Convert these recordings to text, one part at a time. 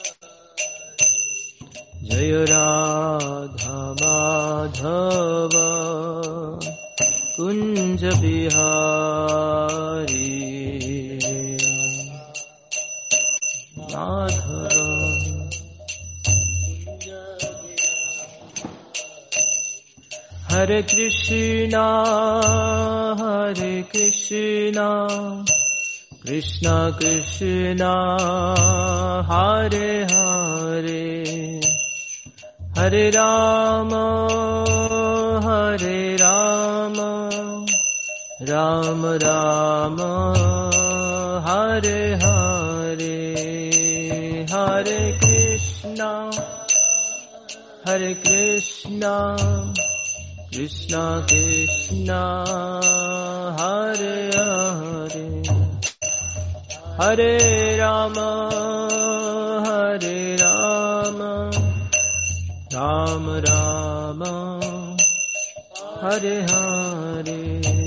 जय राधा माधव कुंज बिहारी माधव। हरे कृष्णा कृष्णा कृष्णा हरे हरे, हरे राम राम राम हरे हरे, हरे कृष्णा कृष्णा कृष्णा हरे हरे, हरे राम राम राम हरे हरे,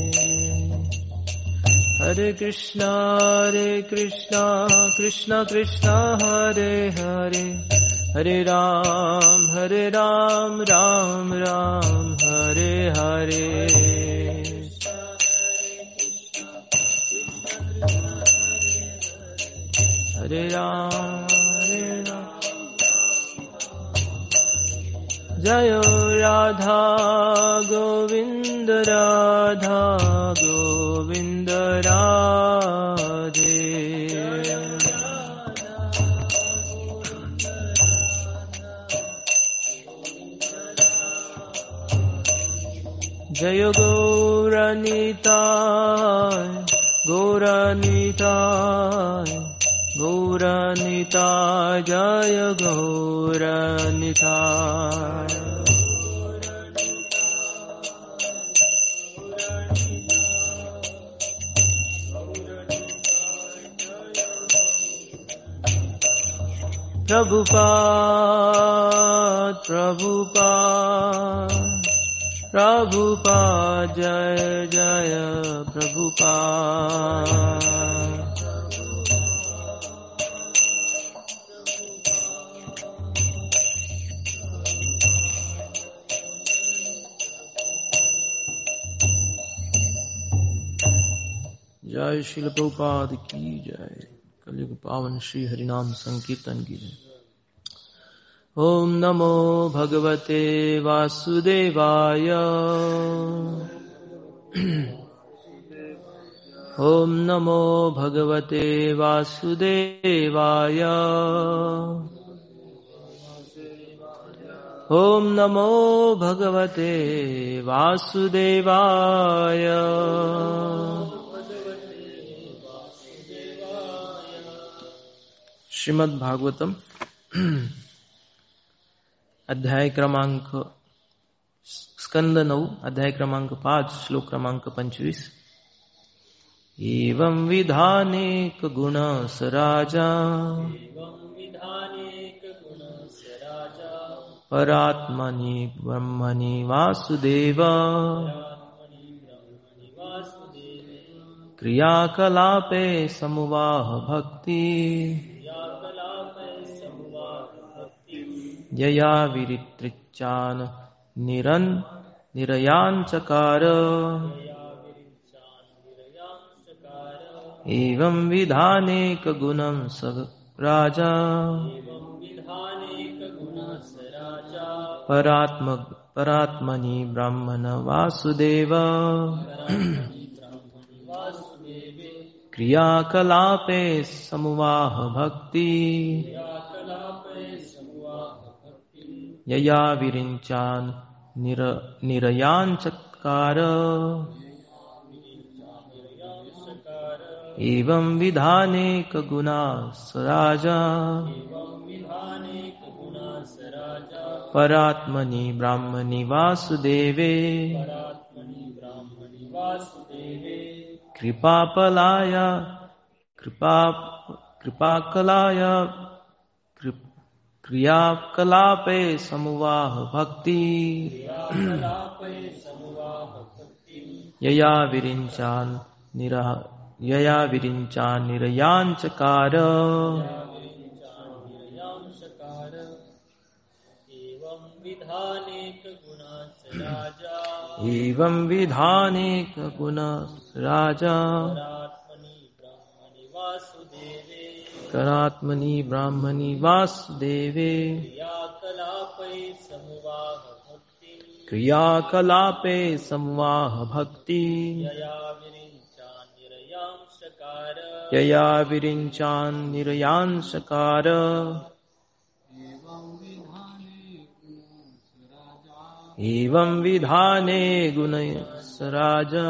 हरे कृष्णा कृष्णा कृष्णा हरे हरे, हरे राम राम राम हरे हरे, हरे राम जय राधा गोविंद राधे, जय गौरनिताय जय गौरनिताय, प्रभुपाद जय जय प्रभुपाद, जय श्रील प्रभुपाद की जय। कलयुग पावन श्री हरिनाम संकीर्तन की जय। ओम नमो भगवते वासुदेवाय, ओम नमो भगवते वासुदेवाय, ओम नमो भगवते वासुदेवाय। श्रीमद् भागवतम अध्याय क्रमांक स्कंद 9 अध्याय क्रमांक 5 श्लोक क्रमांक 25। एवं विधानेक गुण स राजा, परात्मनि ब्रह्मणि वासुदेव, क्रियाकलापे समुवाह भक्ति, यया विरित्रिच्चान निरयांचकार, एवं विधानेक गुणं स राजा, परात्मनि ब्रह्मण वासुदेव, क्रियाकलापे समुवाह भक्ति, यया विरिञ्चान निरयांचकार, एवं विधानेक गुणा स राजा, परात्मनि ब्राह्मणि वासुदेवे, क्रियाकलापे समुवाह भक्ति, यया विरिञ्चान निरयांचकार, निर्याञ्चकार एवं विधानेक गुणाच राजा एवं विधानेक गुण राजा करात्मनि ब्रह्मणि वासुदेवे क्रियाकलापे समवाह भक्ति यया विरिञ्चान् निर्यांशकार एवं विधाने गुणस राजा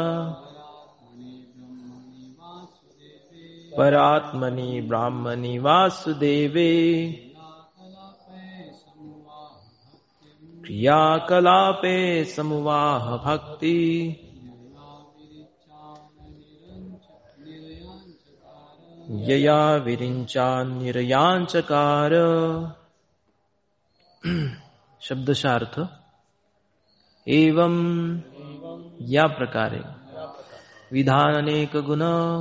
परात्मनि ब्रह्मणि वासुदेवे क्रियाकलापे समवाह भक्ति यया विरिञ्चान् निर्यांचकार। शब्दशार्थ एवं या प्रकारे विधान अनेक गुण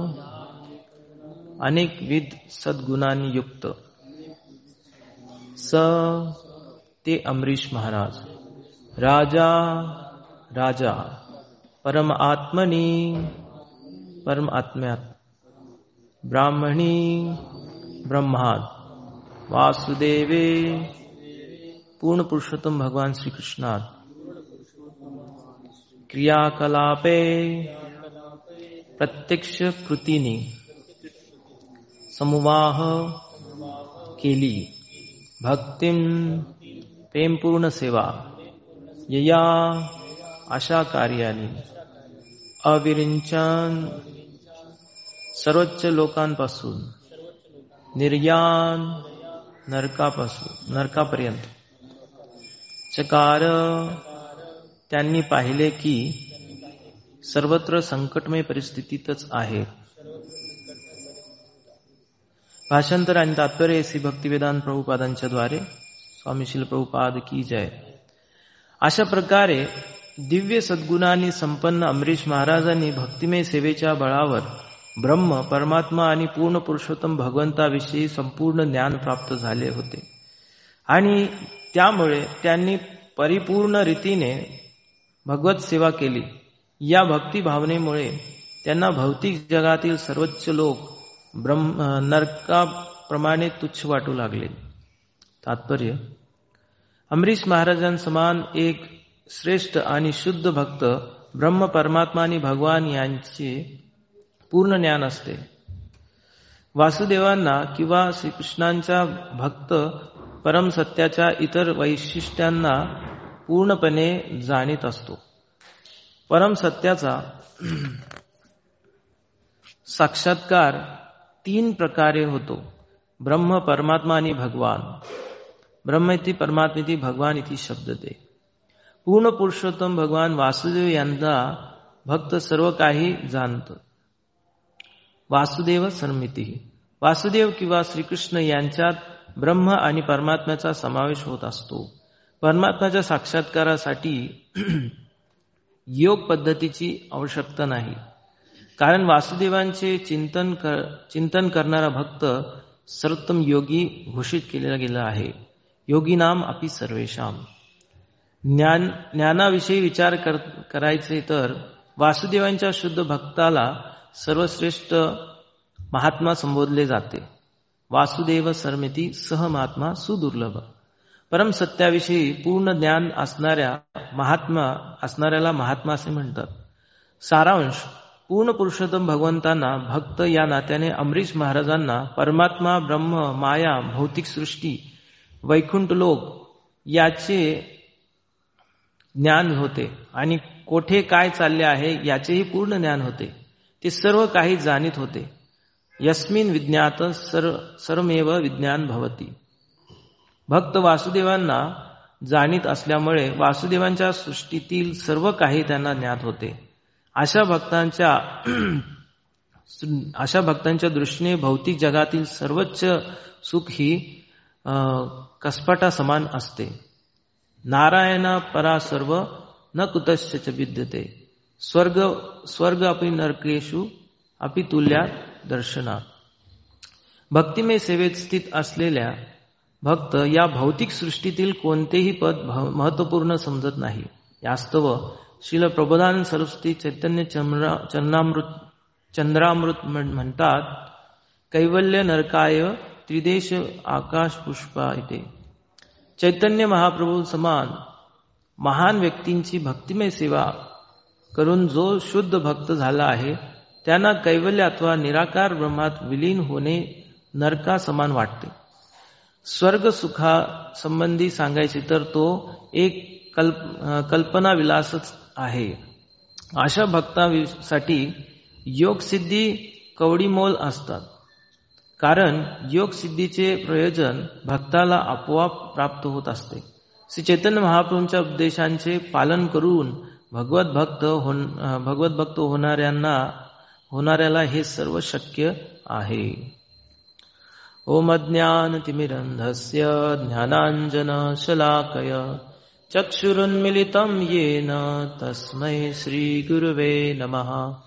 अनेक विध सद्गुणांनी युक्त स ते अमरीश महाराज राजा राजा परम आत्मनी परम आत्म्यात ब्राह्मणी ब्रह्मात वासुदेवे पूर्ण पुरुषोत्तम भगवान श्री कृष्णात क्रियाकलापे प्रत्यक्ष कृतीने समवाह केली भक्तिम प्रेमपूर्ण सेवा यया अशा कार्याने अविरिंचन सर्वोच्च लोकांपासून निर्यान नरकापर्यंत चकार त्यांनी पाहिले की सर्वत्र संकटमय परिस्थितीतच आहे। भाषांतर आणि तात्पर्य श्री भक्तिवेदांत प्रभुपादांच्या द्वारे स्वामी श्रील प्रभुपाद की जय। अशा प्रकारे दिव्य सद्गुणांनी संपन्न अमरीश महाराजांनी भक्तिमय सेवेच्या बळावर ब्रह्म परमात्मा आणि पूर्ण पुरुषोत्तम भगवंताविषयी संपूर्ण ज्ञान प्राप्त झाले होते आणि त्यामुळे त्यांनी परिपूर्ण रीतीने भगवत सेवा केली। या भक्ती भावनेमुळे त्यांना भौतिक जगातील सर्वोच्च लोक नरकाप्रमाणे तुच्छ वाटू लागले। तात्पर्य अमरीश महाराजांसमान एक श्रेष्ठ आणि शुद्ध भक्त ब्रह्म परमात्मा आणि भगवान यांचे पूर्ण ज्ञान असते। वासुदेवांना किंवा श्रीकृष्णांच्या भक्त परम सत्याच्या इतर वैशिष्ट्यांना पूर्णपणे जाणीत असतो। परम सत्याचा साक्षात्कार तीन प्रकारे होतो, ब्रह्म परमात्मा आणि भगवान। ब्रह्म इति परमात्मा इति भगवान इति शब्द दे। पूर्ण पुरुषोत्तम भगवान वासुदेव यांना भक्त सर्व काही जाणतो। वासुदेव सर्मिती वासुदेव किंवा श्रीकृष्ण यांच्यात ब्रह्म आणि परमात्म्याचा समावेश होत असतो। परमात्म्याच्या साक्षात्कारासाठी योग पद्धतीची आवश्यकता नाही, कारण वासुदेवांचे चिंतन करणारा भक्त सर्वोत्तम योगी घोषित केलेला गेला आहे। योगी नाम अपि सर्वेशाम। ज्ञानाविषयी विचार करायचे तर वासुदेवांच्या शुद्ध भक्ताला सर्वश्रेष्ठ महात्मा संबोधले जाते। वासुदेव सर्मिती सह महात्मा सुदुर्लभ। परम सत्याविषयी पूर्ण ज्ञान असणाऱ्याला महात्मा असे म्हणतात। सारांश पूर्ण पुरुषोत्तम भगवंतांना भक्त या नात्याने अमरीश महाराजांना परमात्मा ब्रह्म माया भौतिक सृष्टी वैकुंठ लोक याचे ज्ञान होते आणि कोठे काय चालले आहे याचेही पूर्ण ज्ञान होते। ते सर्व काही जाणीत होते। यस्मिन विज्ञात सर्वमेव विज्ञान भवती। भक्त वासुदेवांना जाणीत असल्यामुळे वासुदेवांच्या सृष्टीतील सर्व काही त्यांना ज्ञात होते। अशा भक्तांच्या दृष्टीने भौतिक जगातील सर्वोच्च सुख ही कसपटा समान असते। नारायण परा सर्व न कुतश्च विद्यते स्वर्ग अपि नरकेषु अपि तुल्या दर्शनात। भक्तिमय सेवेत स्थित असलेल्या भक्त या भौतिक सृष्टीतील कोणतेही पद महत्वपूर्ण समजत नाही. यास्तव श्रील प्रबोधानंद सरस्वती चैतन्य चंद्रामृत म्हणतात, कैवल्य नरकाय त्रिदेश आकाश पुष्पा इथे. चैतन्य महाप्रभू समान महान व्यक्तींची भक्तिमय सेवा करून जो शुद्ध भक्त झाला आहे त्यांना कैवल्य अथवा निराकार ब्रह्मात विलीन होणे नरका समान वाटते. स्वर्ग सुखा संबंधी सांगायचे तर तो एक कल्पना विलासच आहे. अशा भक्तांसाठी योग सिद्धी कवडीमोल असतात. कारण योग सिद्धीचे प्रयोजन भक्ताला आपोआप प्राप्त होत असते. श्री चैतन्य महाप्रभूंच्या उपदेशांचे पालन करून भगवत भक्त होणाऱ्याला हे सर्व शक्य आहे. ओम अज्ञानतिमिरन्धस्य ज्ञानाञ्जनशलाकय चक्षुरुन्मिलितं येन तस्मै श्रीगुरुवे नमः.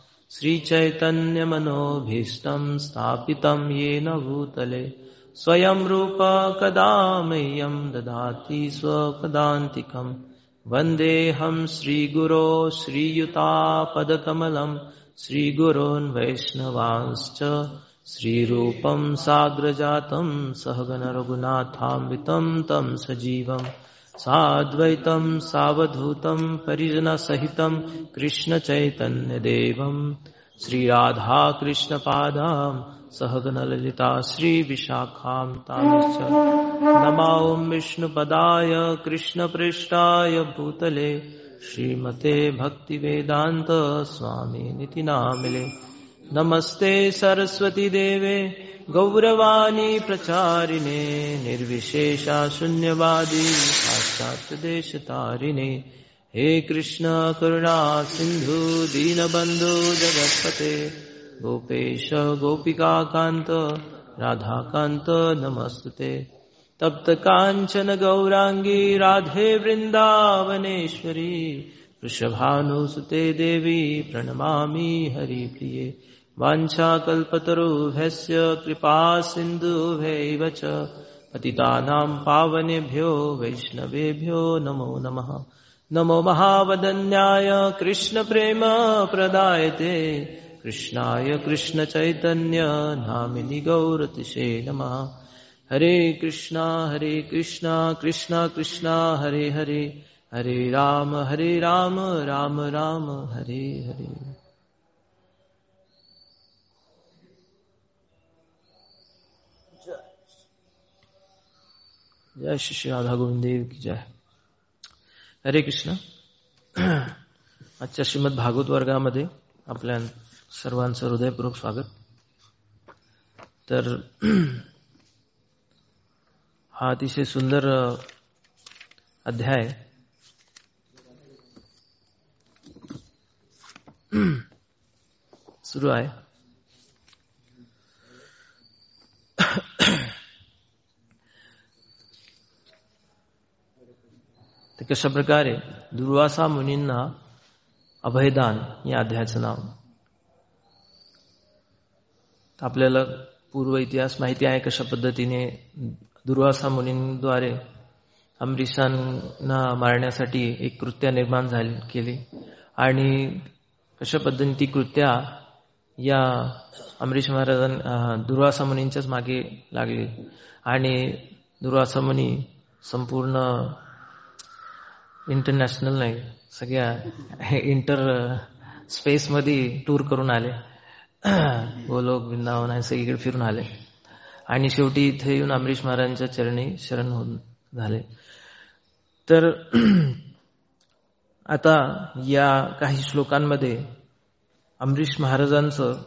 श्रीचैतन्यमनोभीष्टं स्थापितं येन भूतले स्वयं रूप कदा मह्यं ददाति स्वपदान्तिकम्. वन्देऽहं श्रीगुरो श्रीयुतापदकमलं श्रीगुरोन् वैष्णवांश्च श्रीरूपं साग्रजातं सहगण रघुनाथान्वितं तं सजीवम् साद्वैतं सावधूतं परिजनसहितं कृष्णचैतन्यदेवं श्रीराधाकृष्णपादां सहगण ललिता श्रीविशाखां तांश्च. नमो विष्णुपदाय कृष्णपृष्ठाय भूतले श्रीमते भक्तिवेदान्त स्वामिनिति नामिने. नमस्ते सरस्वती देवे गौरवाणी प्रचारिणे निर्विशेषा शून्यवादी पाश्चात्यदेशतारिणे. हे कृष्ण करुणा सिंधु दीनबंधु जगत्पते गोपेश गोपिकाकांत राधाकांत नमस्तुते. तप्त कांचन गौरांगी राधे वृंदावनेश्वरी वृषभानुसुते देवी प्रणमामि हरिप्रिये. वाञ्छाकल्पतरुभ्यश्च कृपा सिन्धुभ्यैव च पतितानां पावनेभ्यो वैष्णवेभ्यो नमो नमः. नमो महावदन्याय कृष्णप्रेम प्रदायते कृष्णाय कृष्णचैतन्य नामिनि गौरतिशे नमः. हरे कृष्णा कृष्णा कृष्णा हरे हरे हरे राम राम राम हरे हरे. जय श्री राधा गोविंद देव की जय. हरे कृष्ण. आजच्या श्रीमद भागवत वर्गामध्ये आपल्या सर्वांचं हृदयपूर्वक स्वागत. तर हा अतिशय सुंदर अध्याय सुरू आहे. तर कशा प्रकारे दुर्वासा मुनींना अभयदान या अध्यायाचं नाव. आपल्याला पूर्व इतिहास माहिती आहे कशा पद्धतीने दुर्वासा मुनींद्वारे अमरीशांना मारण्यासाठी एक कृत्या निर्माण केली आणि कशा पद्धतीने ती कृत्या या अमरीश महाराजांना दुर्वासा मुनींच्याच मागे लागली आणि दुर्वासा मुनी संपूर्ण इंटरनॅशनल नाही सगळ्या इंटर स्पेस मध्ये टूर करून आले. गोलोक वृंदावन आहे सगळीकडे फिरून आले आणि शेवटी इथे येऊन अमरीश महाराजांच्या चरणी शरण होऊन झाले. तर आता या काही श्लोकांमध्ये अमरीश महाराजांचं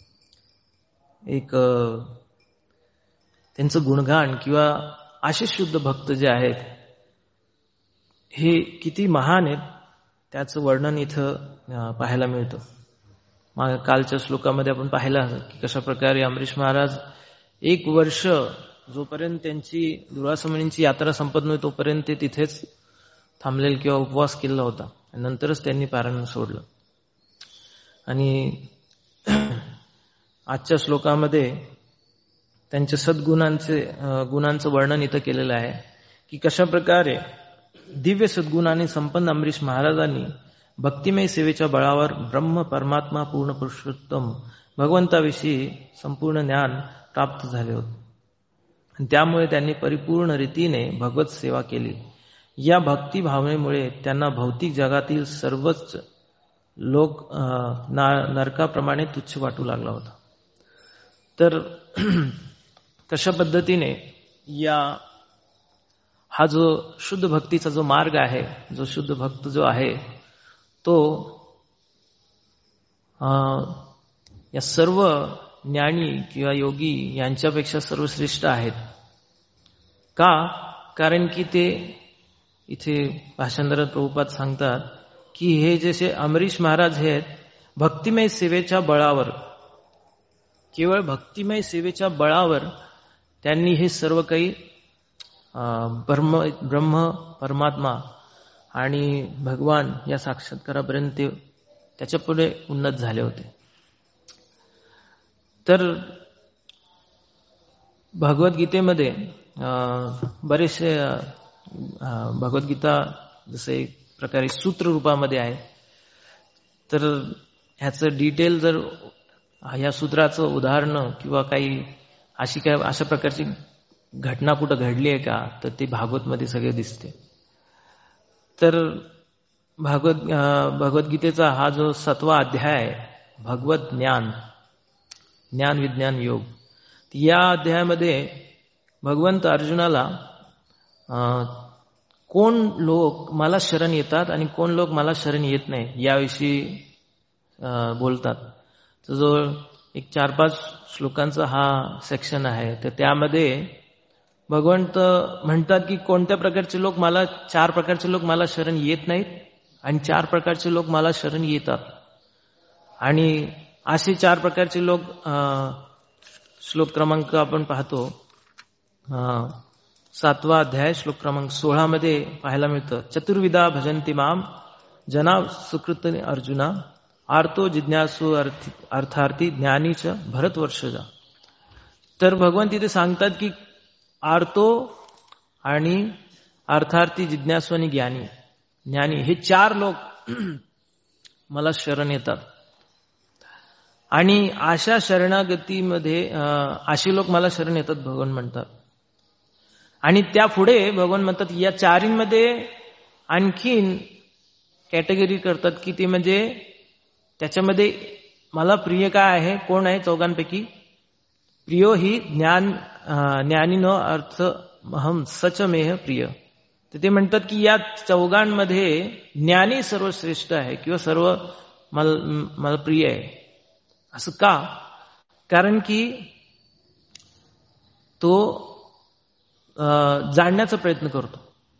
एक त्यांचं गुणगान किंवा असे शुद्ध भक्त जे आहेत हे किती महान आहेत त्याचं वर्णन इथं पाहायला मिळतं. कालच्या श्लोकामध्ये आपण पाहिलं की कशा प्रकारे अमरीश महाराज 1 वर्ष जोपर्यंत त्यांची दुर्वासा मुनींची यात्रा संपत नव्हती तोपर्यंत ते तिथेच थांबलेले किंवा उपवास केला होता. नंतरच त्यांनी पारायण सोडलं. आणि आजच्या श्लोकामध्ये त्यांच्या गुणांचं वर्णन इथं केलेलं आहे की कशा प्रकारे दिव्य सद्गुणाने संपन्न अमरीश महाराजांनी भक्तिमय सेवेच्या बळावर ब्रह्म परमात्मा पूर्ण पुरुषोत्तम भगवंताविषयी संपूर्ण ज्ञान प्राप्त झाले होते आणि त्यामुळे त्यांनी परिपूर्ण रीतीने भगवत सेवा केली. या भक्ती भावनेमुळे त्यांना भौतिक जगातील सर्वच लोक नरकाप्रमाणे तुच्छ वाटू लागला होता. तर कशा पद्धतीने हा जो शुद्ध भक्तीचा जो मार्ग आहे, जो शुद्ध भक्त जो आहे तो या सर्व ज्ञानी किंवा योगी यांच्यापेक्षा सर्वश्रेष्ठ आहेत. का? कारण की ते इथे भाषांतरात प्रभुपाद सांगतात की हे जसे अमरीश महाराज हे आहेत भक्तिमय सेवेच्या बळावर, केवळ भक्तिमय सेवेच्या बळावर त्यांनी हे सर्व काही ब्रह्म परमात्मा आणि भगवान या साक्षात्कारापर्यंत ते त्याच्या पुढे उन्नत झाले होते. तर भगवद्गीतेमध्ये बरेचसे भगवद्गीता जसे एक प्रकारे सूत्र रूपामध्ये आहे. तर ह्याचं डिटेल जर या सूत्राचं उदाहरण किंवा काही अशा प्रकारची घटना कुठं घडली आहे का, तर ते भागवतमध्ये सगळे दिसते. तर भगवद्गीतेचा हा जो 7वा अध्याय आहे, भगवत ज्ञान विज्ञान योग, या अध्यायामध्ये भगवंत अर्जुनाला कोण लोक मला शरण येतात आणि कोण लोक मला शरण येत नाही याविषयी बोलतात. तर जो एक 4-5 श्लोकांचा हा सेक्शन आहे. तर त्यामध्ये भगवंत म्हणतात की कोणत्या प्रकारचे लोक 4 प्रकारचे लोक मला शरण येत नाहीत आणि 4 प्रकारचे लोक मला शरण येतात. आणि असे 4 प्रकारचे लोक श्लोक क्रमांक आपण पाहतो 7वा अध्याय श्लोक क्रमांक 16 मध्ये पाहायला मिळतं. चतुर्विधा भजन्ति माम जना सुकृत अर्जुना आर्तो जिज्ञासु अर्थार्थी ज्ञानीच भरतवर्षजा. तर भगवान तिथे सांगतात की आर्तो आणि अर्थार्थी जिज्ञासू आणि ज्ञानी हे 4 लोक मला शरण येतात. आणि अशा शरणागतीमध्ये असे लोक मला शरण येतात भगवान म्हणतात. आणि त्या पुढे भगवान म्हणतात या 4मध्ये आणखीन कॅटेगरी करतात की ते म्हणजे त्याच्यामध्ये मला प्रिय काय आहे, कोण आहे 4पैकी? प्रियो ही ज्ञानीनो अर्थ अहम सच मेह प्रिय. तर ते म्हणतात की या 4मध्ये ज्ञानी सर्वश्रेष्ठ आहे किंवा सर्व मला प्रिय आहे. असं का? कारण की तो जाणण्याचा प्रयत्न करतो.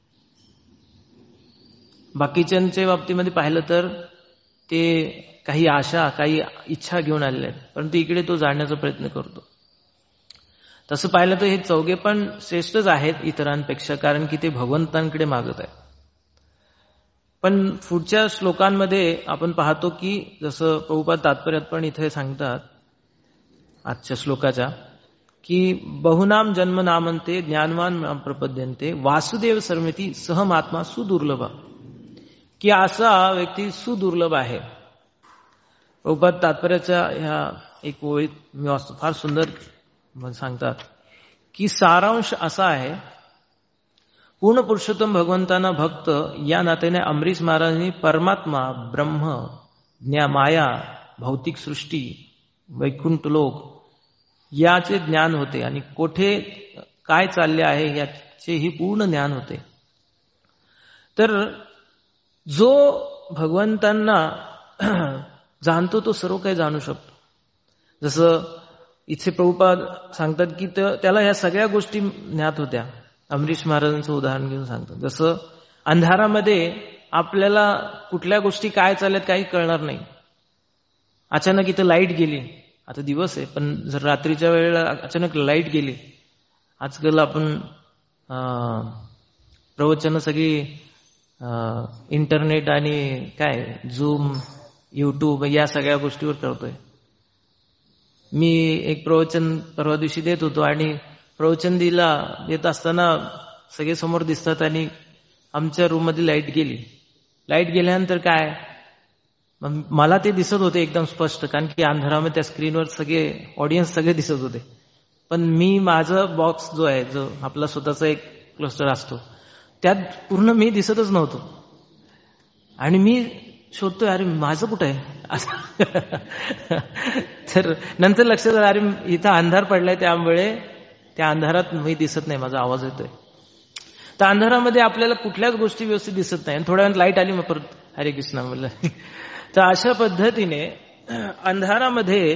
बाकीच्यांच्या बाबतीमध्ये पाहिलं तर ते काही आशा काही इच्छा घेऊन आलेले आहेत, परंतु इकडे तो जाणण्याचा प्रयत्न करतो. तसं पाहिलं तर हे 4 पण श्रेष्ठच आहेत इतरांपेक्षा, कारण की ते भगवंतांकडे मागत आहेत. पण पुढच्या श्लोकांमध्ये आपण पाहतो की जसं प्रभुपाद तात्पर्यात पण इथे सांगतात आजच्या श्लोकाच्या की बहुनाम जन्म नामंते ज्ञानवान प्रपद्यन्ते वासुदेव सर्वमिती सहमात्मा सुदुर्लभ. की असा व्यक्ती सुदुर्लभ आहे. प्रभुपाद तात्पर्याच्या ह्या एक ओळीत फार सुंदर सांगतात की सारांश असा आहे, पूर्ण पुरुषोत्तम भगवंतांना भक्त या नात्याने अमरीश महाराजांनी परमात्मा, ब्रह्म, माया, भौतिक सृष्टी, वैकुंठ लोक याचे ज्ञान होते आणि कोठे काय चालले आहे याचेही पूर्ण ज्ञान होते. तर जो भगवंतांना जाणतो तो सर्व काही जाणू शकतो. जसं इथे प्रभुपाद सांगतात की त्याला ह्या सगळ्या गोष्टी ज्ञात होत्या. अमरीश महाराजांचं उदाहरण घेऊन सांगतात. जसं अंधारामध्ये आपल्याला कुठल्या गोष्टी काय चालल्यात काही कळणार नाही. अचानक इथं लाईट गेली, आता दिवस आहे पण जर रात्रीच्या वेळेला अचानक लाईट गेली, आजकाल आपण प्रवचन सगळी इंटरनेट आणि काय झूम, युट्यूब या सगळ्या गोष्टीवर करतोय. मी एक प्रवचन परवा दिवशी देत होतो आणि प्रवचन देत असताना सगळे समोर दिसतात आणि आमच्या रूम मध्ये लाईट गेली. लाईट गेल्यानंतर काय, मला ते दिसत होते एकदम स्पष्ट, कारण की अंधारामध्ये त्या स्क्रीनवर सगळे ऑडियन्स सगळे दिसत होते. पण मी माझं बॉक्स जो आहे, जो आपला स्वतःचा एक क्लस्टर असतो, त्यात पूर्ण मी दिसतच नव्हतो. आणि मी शोधतोय, अरे माझं कुठं आहे. तर नंतर लक्षात आलं, अरे इथं अंधार पडलाय, त्यामुळे त्या अंधारात मी दिसत नाही, माझा आवाज येतोय. तर अंधारामध्ये आपल्याला कुठल्याच गोष्टी व्यवस्थित दिसत नाही. आणि थोड्या वेळात लाईट आली, मग परत हरे कृष्ण म्हणलं. तर अशा पद्धतीने अंधारामध्ये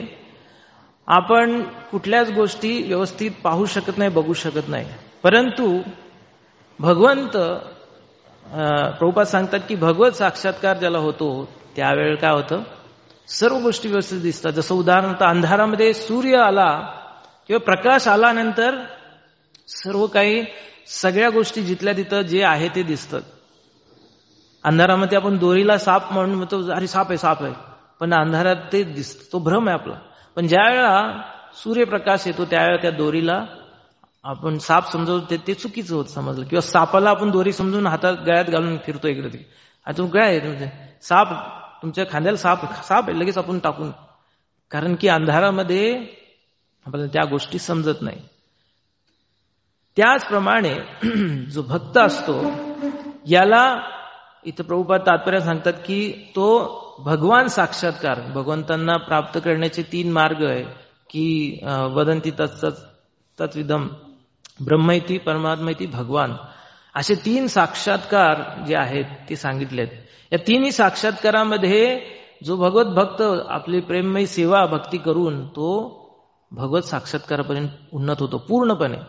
आपण कुठल्याच गोष्टी व्यवस्थित पाहू शकत नाही, बघू शकत नाही. परंतु भगवंत, प्रभुपाद सांगतात की भगवत साक्षात्कार ज्याला होतो त्यावेळेला काय होतं, सर्व गोष्टी व्यवस्थित दिसतात. जसं उदाहरणार्थ अंधारामध्ये सूर्य आला किंवा प्रकाश आल्यानंतर सर्व काही, सगळ्या गोष्टी जिथल्या तिथं जे आहे ते दिसतात. अंधारामध्ये आपण दोरीला साप म्हणून म्हणतो, अरे साप आहे, साप आहे, पण अंधारात ते दिसतं, तो भ्रम आहे आपला. पण ज्या वेळेला सूर्यप्रकाश येतो त्यावेळेला त्या दोरीला आपण साप समजवतो, ते चुकीचं होत समजलं. किंवा सापाला आपण दोरी समजून हातात गळ्यात घालून फिरतो इकडे तिकडे, आता काय आहे तुमचे साप, तुमच्या खांद्याला साप आहे, लगेच आपण टाकून, कारण की अंधारामध्ये आपल्याला त्या गोष्टी समजत नाही. त्याचप्रमाणे जो भक्त असतो याला इथं प्रभुपाद तात्पर्य सांगतात की तो भगवान साक्षात्कार, भगवंतांना प्राप्त करण्याचे 3 मार्ग आहे की वदंती तत्विदम ब्रह्मैती, परमात्मैती, भगवान, असे 3 साक्षात्कार जे आहेत ते सांगितलेत. या 3ही साक्षात्कारामध्ये जो भगवत भक्त आपली प्रेममयी सेवा भक्ती करून तो भगवत साक्षात्कारापर्यंत उन्नत होतो पूर्णपणे.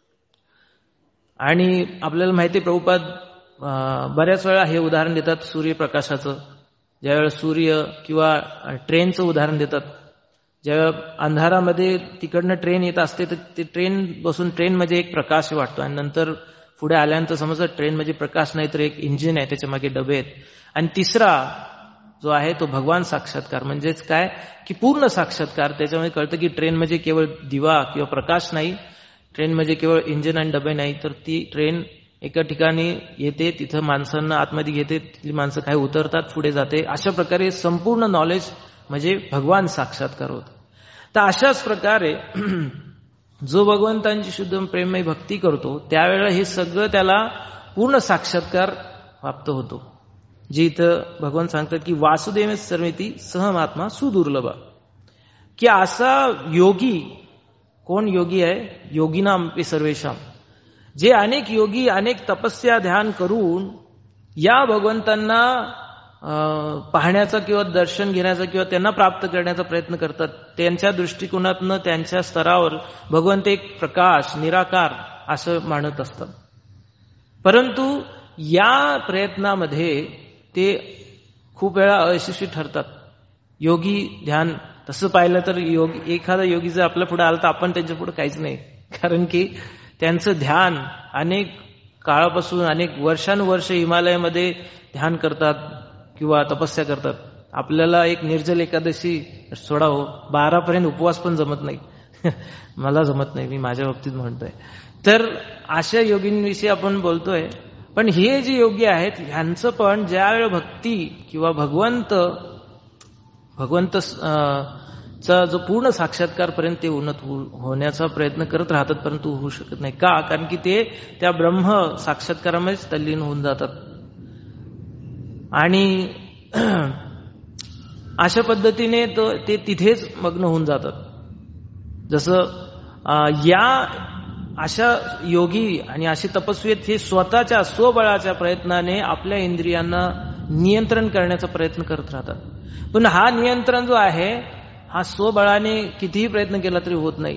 आणि आपल्याला माहिती आहे प्रभुपाद बऱ्याच वेळा हे उदाहरण देतात सूर्यप्रकाशाचं. ज्यावेळेला सूर्य किंवा ट्रेनचं उदाहरण देतात, ज्यावेळेला अंधारामध्ये तिकडनं ट्रेन येत असते तर ते ट्रेन बसून ट्रेन म्हणजे एक प्रकाश वाटतो, आणि नंतर पुढे आल्यानंतर समजतं ट्रेन म्हणजे प्रकाश नाही तर एक इंजिन आहे, त्याच्या मागे डबे आहेत. आणि तिसरा जो आहे तो भगवान साक्षात्कार, म्हणजेच काय की पूर्ण साक्षात्कार. त्याच्यामध्ये कळतं की ट्रेन म्हणजे केवळ दिवा किंवा प्रकाश नाही, ट्रेन म्हणजे केवळ इंजिन आणि डबे नाही, तर ती ट्रेन एका ठिकाणी येते, तिथं माणसांना आतमध्ये घेते, तिथली माणसं काही उतरतात, पुढे जाते. अशा प्रकारे संपूर्ण नॉलेज म्हणजे भगवान साक्षात्कार होत. तर अशाच प्रकारे जो भगवंतांची शुद्ध प्रेममय भक्ती करतो त्यावेळेला हे सगळं त्याला पूर्ण साक्षात्कार प्राप्त होतो. जे इथं भगवान सांगतात की वासुदेव सर्वेती सहमात्मा सुदुर्लभा, की असा योगी, कोण योगी आहे, योगिनाम पे सर्वेशाम, जे अनेक योगी अनेक तपस्या ध्यान करून या भगवंतांना पाहण्याचा किंवा दर्शन घेण्याचा किंवा त्यांना प्राप्त करण्याचा प्रयत्न करतात. त्यांच्या दृष्टिकोनातनं त्यांच्या स्तरावर भगवंत एक प्रकाश, निराकार असं मानत असतात. परंतु या प्रयत्नामध्ये ते खूप वेळा अयशस्वी ठरतात. योगी ध्यान तसं पाहिलं तर एखादा योगी जर आपल्या पुढे आला तर आपण त्यांच्या पुढे काहीच नाही, कारण की त्यांचं ध्यान अनेक काळापासून, अनेक वर्षानुवर्ष हिमालयामध्ये ध्यान करतात किंवा तपस्या करतात. आपल्याला एक निर्जल एकादशी सोडावं, 12 उपवास पण जमत नाही. मला जमत नाही, मी माझ्या बाबतीत म्हणतोय. तर अशा योगींविषयी आपण बोलतोय. पण हे जे योगी आहेत ह्यांचं पण ज्यावेळी भक्ती किंवा भगवंत चा जो पूर्ण साक्षात्कारपर्यंत ते उन्नत होण्याचा प्रयत्न करत राहतात, परंतु होऊ शकत नाही. का? कारण की ते त्या ब्रह्म साक्षात्कारामध्येच तल्लीन होऊन जातात. आणि अशा पद्धतीने ते तिथेच मग्न होऊन जातात. जसं या अशा योगी आणि असे तपस्वी हे स्वतःच्या स्वबळाच्या प्रयत्नाने आपल्या इंद्रियांना नियंत्रण करण्याचा प्रयत्न करत राहतात. पण हा नियंत्रण जो आहे हा स्वबळाने कितीही प्रयत्न केला तरी होत नाही.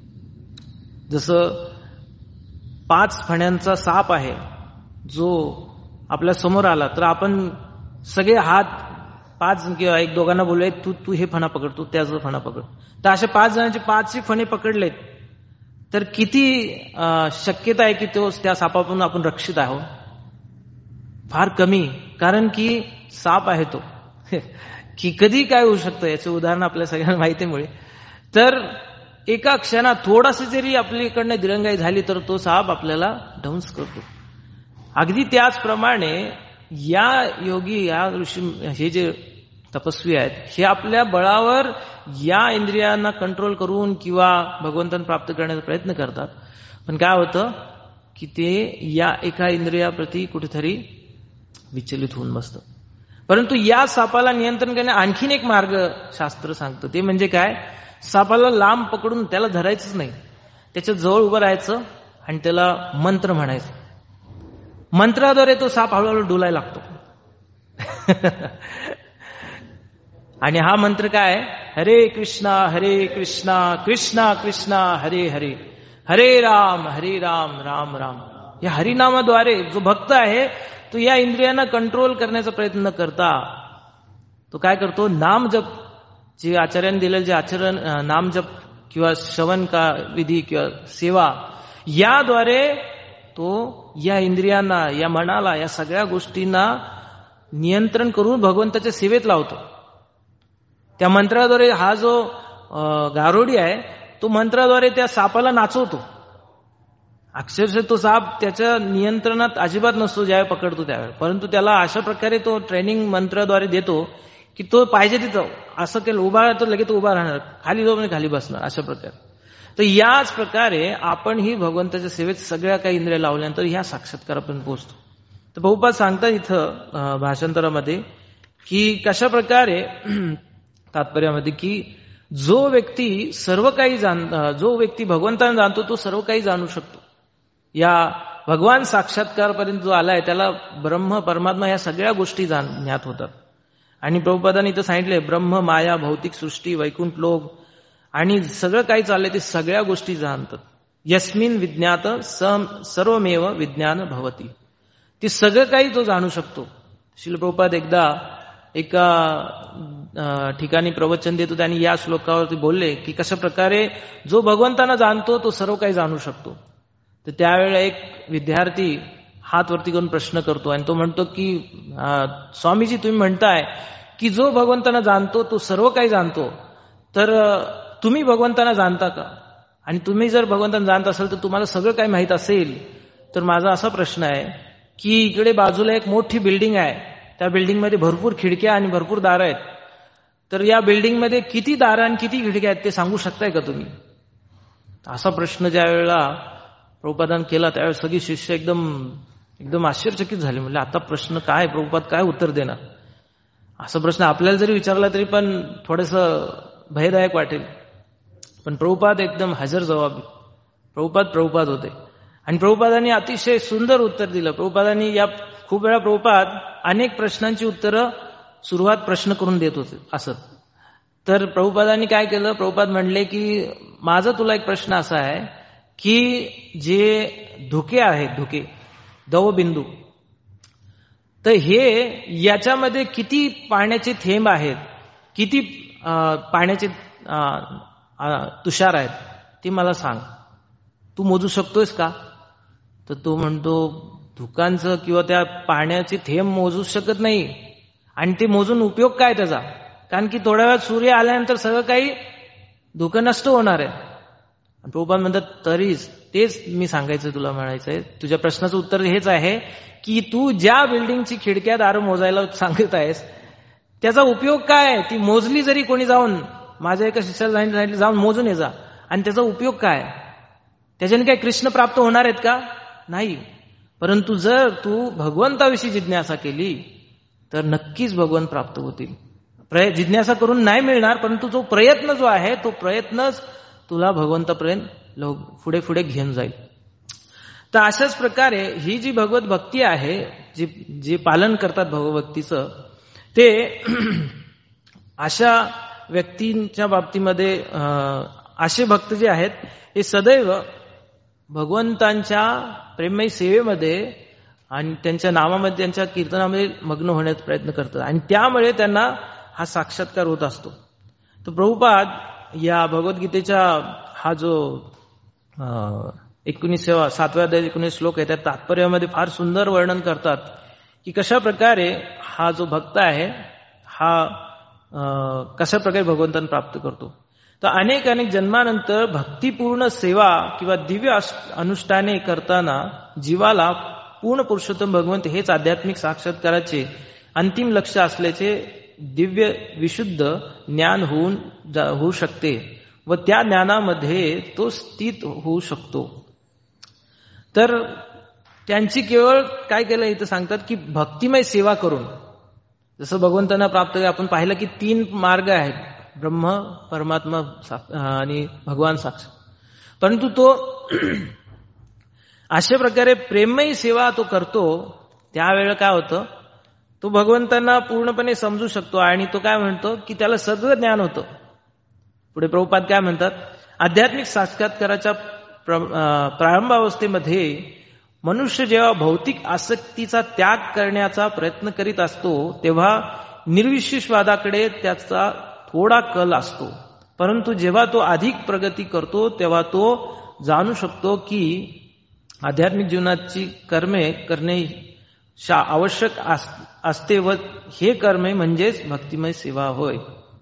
जसं 5 फण्यांचा साप आहे, जो आपल्या समोर आला तर आपण सगळे हात 5 किंवा 1-2 बोलूया, तू हे फणा पकड, तू त्याचं फणा पकड. तर अशा 5 जणांचे 5ही फणे पकडलेत तर किती शक्यता आहे की त्या सापापासून आपण रक्षित आहोत? फार कमी, कारण की साप आहे तो. की कधी काय होऊ शकतं याचं उदाहरण आपल्या सगळ्यांना माहितीमुळे. तर एका क्षणात थोडाशी जरी आपल्याकडनं दिरंगाई झाली तर तो साप आपल्याला ध्वंस करतो. अगदी त्याचप्रमाणे या योगी, या ऋषी, हे जे तपस्वी आहेत, हे आपल्या बळावर या इंद्रियांना कंट्रोल करून किंवा भगवंतांना प्राप्त करण्याचा प्रयत्न करतात. पण काय होतं की ते या एका इंद्रियाप्रती कुठेतरी विचलित होऊन बसतं. परंतु या सापाला नियंत्रण करणे आणखीन एक मार्ग शास्त्र सांगतं. ते म्हणजे काय? सापाला लांब पकडून त्याला धरायचंच नाही, त्याच्या जवळ उभं राहायचं आणि त्याला मंत्र म्हणायचं. मंत्राद्वारे तो साप हळूहळू डोलायला लागतो. आणि हा मंत्र काय? हरे कृष्णा कृष्णा कृष्णा हरे हरे, हरे राम राम राम. या हरिनामाद्वारे जो भक्त आहे तो या इंद्रियांना कंट्रोल करण्याचा प्रयत्न न करता तो काय करतो? नाम जप, जे आचार्यांनी दिलेले जे आचरण, नाम जप किंवा श्रवण का विधी किंवा सेवा, याद्वारे तो या इंद्रियांना, या मनाला, या सगळ्या गोष्टींना नियंत्रण करून भगवंताच्या सेवेत लावतो. त्या मंत्राद्वारे हा जो गारोडी आहे तो मंत्राद्वारे त्या सापाला नाचवतो. अक्षरशः तो साप त्याच्या नियंत्रणात अजिबात नसतो ज्यावेळी पकडतो त्यावेळी, परंतु त्याला अशा प्रकारे तो ट्रेनिंग मंत्राद्वारे देतो की तो पाहिजे तिथं असं केलं, उभा राहतो लगेच उभा राहणार, खाली जाऊ म्हणजे खाली बसणार, अशा प्रकारे. तर याच प्रकारे आपण ही भगवंताच्या सेवेत सगळ्या काही इंद्रिया लावल्यानंतर ह्या साक्षात्कारापर्यंत पोहोचतो. तर प्रभुपाद सांगतात इथं भाषांतरामध्ये की कशा प्रकारे, तात्पर्यामध्ये, की जो व्यक्ती सर्व काही जो व्यक्ती भगवंतांना जाणतो तो सर्व काही जाणू शकतो. या भगवान साक्षात्कारपर्यंत जो आलाय त्याला ब्रह्म, परमात्मा या सगळ्या गोष्टी ज्ञात होतात. आणि प्रभुपादांनी इथं सांगितले ब्रह्म, माया, भौतिक सृष्टी, वैकुंठ लोक आणि सगळं काही चाललंय ते सगळ्या गोष्टी जाणतात. यस्मिन विज्ञात सर्वमेव विज्ञान भवती. ती सगळं काही तो जाणू शकतो. श्रील प्रभुपाद एकदा एका ठिकाणी प्रवचन देत होते आणि या श्लोकावरती बोलले की कशा प्रकारे जो भगवंतांना जाणतो तो सर्व काही जाणू शकतो. तर त्यावेळेला एक विद्यार्थी हात वरती करून प्रश्न करतो आणि तो म्हणतो की स्वामीजी तुम्ही म्हणताय की जो भगवंतांना जाणतो तो सर्व काही जाणतो, तर तुम्ही भगवंतांना जाणता का? आणि तुम्ही जर भगवंतांना जाणत असाल तर तुम्हाला सगळं काही माहीत असेल, तर माझा असा प्रश्न आहे की इकडे बाजूला एक मोठी बिल्डिंग आहे, त्या बिल्डिंगमध्ये भरपूर खिडक्या आणि भरपूर दारं आहेत, तर या बिल्डिंगमध्ये किती दारं आणि किती खिडक्या आहेत ते सांगू शकताय का तुम्ही? असा प्रश्न ज्या वेळेला प्रभुपादांनी केला त्यावेळेस सगळी शिष्य एकदम आश्चर्यचकित झाले. म्हणजे आता प्रश्न काय, प्रभुपाद काय उत्तर देणार? असा प्रश्न आपल्याला जरी विचारला तरी पण थोडंसं भयदायक वाटेल. पण प्रभुपाद एकदम हजर जबाबी, प्रभुपाद होते. आणि प्रभुपादांनी अतिशय सुंदर उत्तर दिलं. प्रभुपादांनी या खूप वेळा प्रभुपाद अनेक प्रश्नांची उत्तरं सुरुवात प्रश्न करून देत होते असत. तर प्रभुपादांनी काय केलं? प्रभुपाद म्हणले की माझा तुला एक प्रश्न असा आहे की जे धुके आहेत, धुके दवबिंदू, तर हे याच्यामध्ये किती पाण्याचे थेंब आहेत, किती पाण्याचे तुषार आहेत ते मला सांग, तू मोजू शकतोयस का? तर तो म्हणतो धुकांचं किंवा त्या पाण्याचे थेंब मोजू शकत नाही. आणि ते मोजून उपयोग काय त्याचा? कारण की थोड्या वेळात सूर्य आल्यानंतर सगळं काही धुकं नष्ट होणार आहे. प्रभुपाद म्हणतात तरीच तेच मी सांगायचं तुला, म्हणायचंय तुझ्या प्रश्नाचं उत्तर हेच आहे की तू ज्या बिल्डिंगची खिडक्या दारं मोजायला सांगत आहेस त्याचा उपयोग काय आहे? ती मोजली जरी कोणी जाऊन, माझ्या एका शिष्याला सांगितलं जाऊन मोजून ये जा, आणि त्याचा उपयोग काय? त्याच्याने काय कृष्ण प्राप्त होणार आहेत का? नाही. परंतु जर तू भगवंताविषयी जिज्ञासा केली तर नक्कीच भगवंत प्राप्त होतील. जिज्ञासा करून नाही मिळणार, परंतु तो प्रयत्न जो आहे तो प्रयत्नच तुला भगवंतापर्यंत पुढे पुढे घेऊन जाईल. तर अशाच प्रकारे ही जी भगवत भक्ती आहे, जे पालन करतात भगवभक्तीचं, ते अशा व्यक्तींच्या बाबतीमध्ये असे भक्त जे आहेत हे सदैव भगवंतांच्या प्रेममयी सेवेमध्ये आणि त्यांच्या नामामध्ये, त्यांच्या कीर्तनामध्ये मग्न होण्याचा प्रयत्न करतात आणि त्यामुळे त्यांना हा साक्षात्कार होत असतो. तर प्रभुपाद या भगवद्गीतेच्या हा जो 7व्या अध्याय 19 श्लोक आहे त्या तात्पर्यामध्ये फार सुंदर वर्णन करतात की कशा प्रकारे हा जो भक्त आहे हा कशा प्रकारे भगवंतांना प्राप्त करतो. तर अनेक अनेक जन्मानंतर भक्तिपूर्ण सेवा किंवा दिव्य अनुष्ठाने करताना जीवाला पूर्ण पुरुषोत्तम भगवंत हेच आध्यात्मिक साक्षात्काराचे अंतिम लक्ष असल्याचे दिव्य विशुद्ध ज्ञान होऊ शकते व त्या ज्ञानामध्ये तो स्थित होऊ शकतो. तर त्यांची केवळ काय केलं इथं सांगतात की भक्तिमय सेवा करून, जसं भगवंतांना प्राप्त आपण पाहिलं की 3 मार्ग आहेत, ब्रह्म, परमात्मा आणि भगवान साक्षात. परंतु तो अशा प्रकारे प्रेममयी सेवा तो करतो, त्यावेळेला काय होतं, तो भगवंतांना पूर्णपणे समजू शकतो आणि तो काय म्हणतो की त्याला सगळं ज्ञान होतं. पुढे प्रभुपाद काय म्हणतात, आध्यात्मिक साक्षात्काराच्या प्रारंभावस्थेमध्ये मनुष्य जेव्हा भौतिक आसक्तीचा त्याग करण्याचा प्रयत्न करीत असतो तेव्हा निर्विशेषवादाकडे त्याचा थोडा कल असतो. परंतु जेव्हा तो अधिक प्रगती करतो तेव्हा तो जाणू शकतो की आध्यात्मिक जीवनाची कर्मे करणे आवश्यक असते व हे कर्मे म्हणजेच भक्तिमय सेवा होय.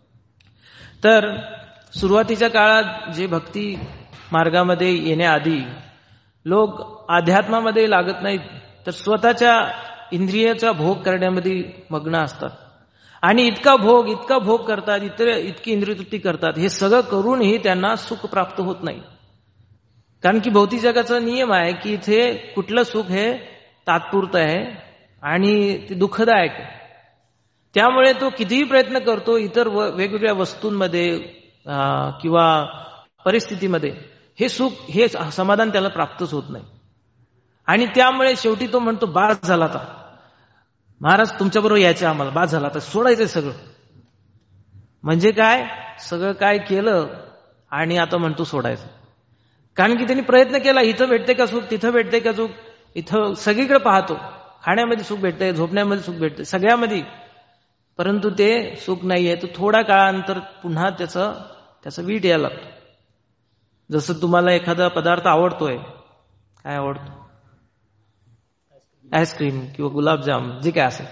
तर सुरुवातीच्या काळात जे भक्ती मार्गामध्ये येण्याआधी लोक अध्यात्मामध्ये लागत नाहीत, तर स्वतःच्या इंद्रियाचा भोग करण्यामध्ये मग्न असतात आणि इतका भोग करतात, इतकी इंद्रियतृप्ती करतात, हे सगळं करूनही त्यांना सुख प्राप्त होत नाही. कारण की भौतिक जगाचा नियम आहे की इथे कुठलं सुख हे तात्पुरतं आहे आणि ते दुःखदायक आहे. त्यामुळे तो कितीही प्रयत्न करतो इतर वेगवेगळ्या वस्तूंमध्ये किंवा परिस्थितीमध्ये हे सुख, हे समाधान त्याला प्राप्तच होत नाही. आणि त्यामुळे शेवटी तो म्हणतो बास झाला, आता महाराज तुमच्याबरोबर यायचं, आम्हाला बास झाला, आता सोडायचंय सगळं. म्हणजे काय, सगळं काय केलं आणि आता म्हणतो सोडायचं. कारण की त्यांनी प्रयत्न केला, इथं भेटते का सुख, तिथं भेटते का सुख, इथं सगळीकडे पाहतो, खाण्यामध्ये सुख भेटतंय, झोपण्यामध्ये सुख भेटतंय, सगळ्यामध्ये, परंतु ते सुख नाहीये. तो थोड्या काळानंतर पुन्हा त्याचा वीट यायला लागतो. जसं तुम्हाला एखादा पदार्थ आवडतोय, काय आवडतो, आईस्क्रीम किंवा गुलाबजाम, जे काय असेल,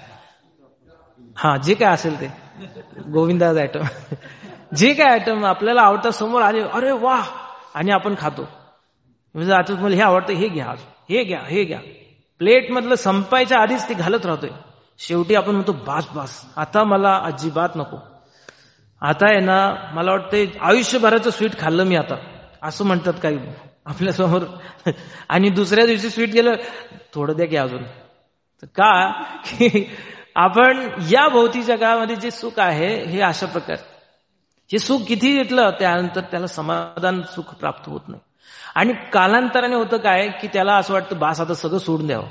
जे काय असेल ते गोविंदाज आयटम, जे काय आयटम आपल्याला आवडतात समोर आले, अरे वा, आणि आपण खातो. म्हणजे आता तुम्हाला हे आवडतं, हे घ्या, हे घ्या, प्लेट मधलं संपायच्या आधीच ते घालत राहतोय. शेवटी आपण म्हणतो बास, आता मला अजिबात नको, आता आहे ना, मला वाटतंय आयुष्यभराचं स्वीट खाल्लं मी आता, असं म्हणतात काही आपल्या समोर. आणि दुसऱ्या दिवशी स्वीट गेलं, थोडं द्या की अजून. तर का की आपण या भौतिक जगामध्ये जे सुख आहे हे अशा प्रकारे, हे सुख किती घेतलं त्यानंतर त्याला समाधान सुख प्राप्त होत नाही. आणि कालांतराने होतं काय की त्याला असं वाटतं बास, आता सगळं सोडून द्यावं.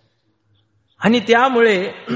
आणि त्यामुळे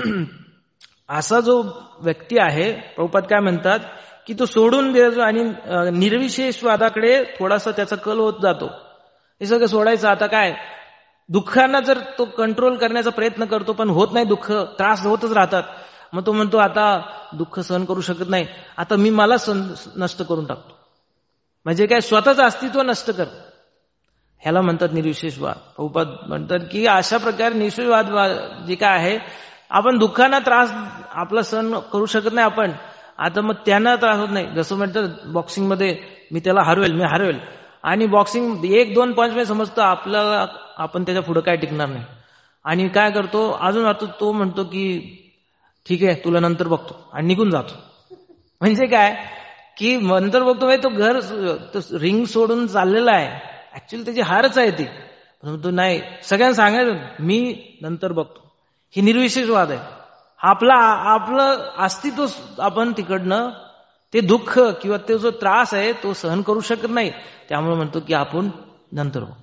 असा जो व्यक्ती आहे, प्रभुपाद काय म्हणतात की तो सोडून द्यायचो आणि निर्विशेषवादाकडे थोडासा त्याचा कल होत जातो. हे सगळं सोडायचं. आता काय, दुःखांना जर तो कंट्रोल करण्याचा प्रयत्न करतो पण होत नाही, दुःख त्रास होतच राहतात. मग तो म्हणतो आता दुःख सहन करू शकत नाही, आता मी मला नष्ट करून टाकतो. म्हणजे काय, स्वतःचं अस्तित्व नष्ट कर, ह्याला म्हणतात निर्विशेषवाद. प्रभुपाद म्हणतात की अशा प्रकारे निर्विशेषवाद जे काय आहे, आपण दुःखांना त्रास आपला सहन करू शकत नाही आपण, आता मग त्यांना त्रास होत नाही. जसं म्हणतात बॉक्सिंगमध्ये, मी त्याला मी हरवेल, आणि बॉक्सिंग 1-2 पंच मध्ये समजतं आपल्याला, आपण त्याच्या पुढे काय टिकणार नाही. आणि काय करतो, अजून तो म्हणतो की ठीक आहे तुला नंतर बघतो, आणि निघून जातो. म्हणजे काय की नंतर बघतो, तो रिंग सोडून चाललेला आहे, ऍक्च्युअली त्याची हारच आहे ती, पण तो नाही, सगळ्यांना सांगायचं मी नंतर बघतो. ही निर्विशेषवाद आहे. आपलं अस्तित्व आपण तिकडनं ते दुःख किंवा ते जो त्रास आहे तो सहन करू शकत नाही, त्यामुळे म्हणतो की आपण नंतर बघतो.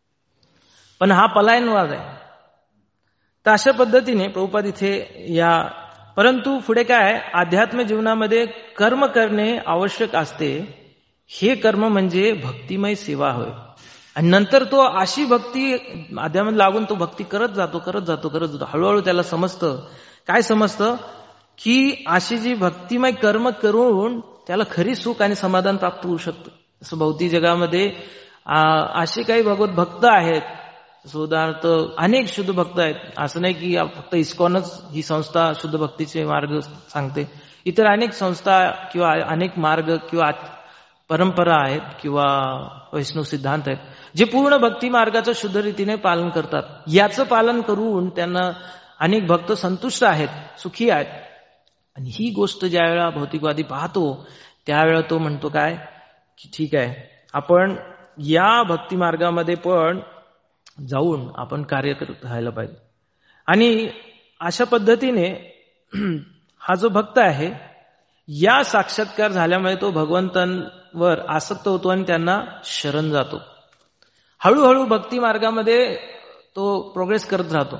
पण हा पलायनवाद आहे. तर अशा पद्धतीने प्रभुपाद इथे परंतु पुढे काय, अध्यात्म जीवनामध्ये कर्म करणे आवश्यक असते, हे कर्म म्हणजे भक्तिमय सेवा होय. आणि नंतर तो अशी भक्ती अध्यात्मात लागून तो भक्ती करत जातो. हळूहळू त्याला समजतं, काय समजतं की अशी जी भक्तिमय कर्म करून त्याला खरी सुख आणि समाधान प्राप्त होऊ शकतं. जसं भौतिक जगामध्ये असे काही भगवत भक्त आहेत, उदाहरणार्थ अनेक शुद्ध भक्त आहेत. असं नाही की फक्त इस्कॉनच ही संस्था शुद्ध भक्तीचे मार्ग सांगते, इतर अनेक संस्था किंवा अनेक मार्ग किंवा परंपरा आहेत किंवा वैष्णव सिद्धांत आहेत, जे पूर्ण भक्ती मार्गाचं शुद्ध रीतीने पालन करतात. याचं पालन करून त्यांना अनेक भक्त संतुष्ट आहेत, सुखी आहेत. आणि ही गोष्ट ज्या वेळा भौतिकवादी पाहतो त्यावेळा तो म्हणतो काय की ठीक आहे, आपण या भक्ती मार्गामध्ये पण जाऊन आपण कार्य करत राहायला पाहिजे. आणि अशा पद्धतीने हा जो भक्त आहे या साक्षात्कार झाल्यामुळे तो भगवंतांवर आसक्त होतो आणि त्यांना शरण जातो. हळूहळू भक्ती मार्गामध्ये तो प्रोग्रेस करत राहतो.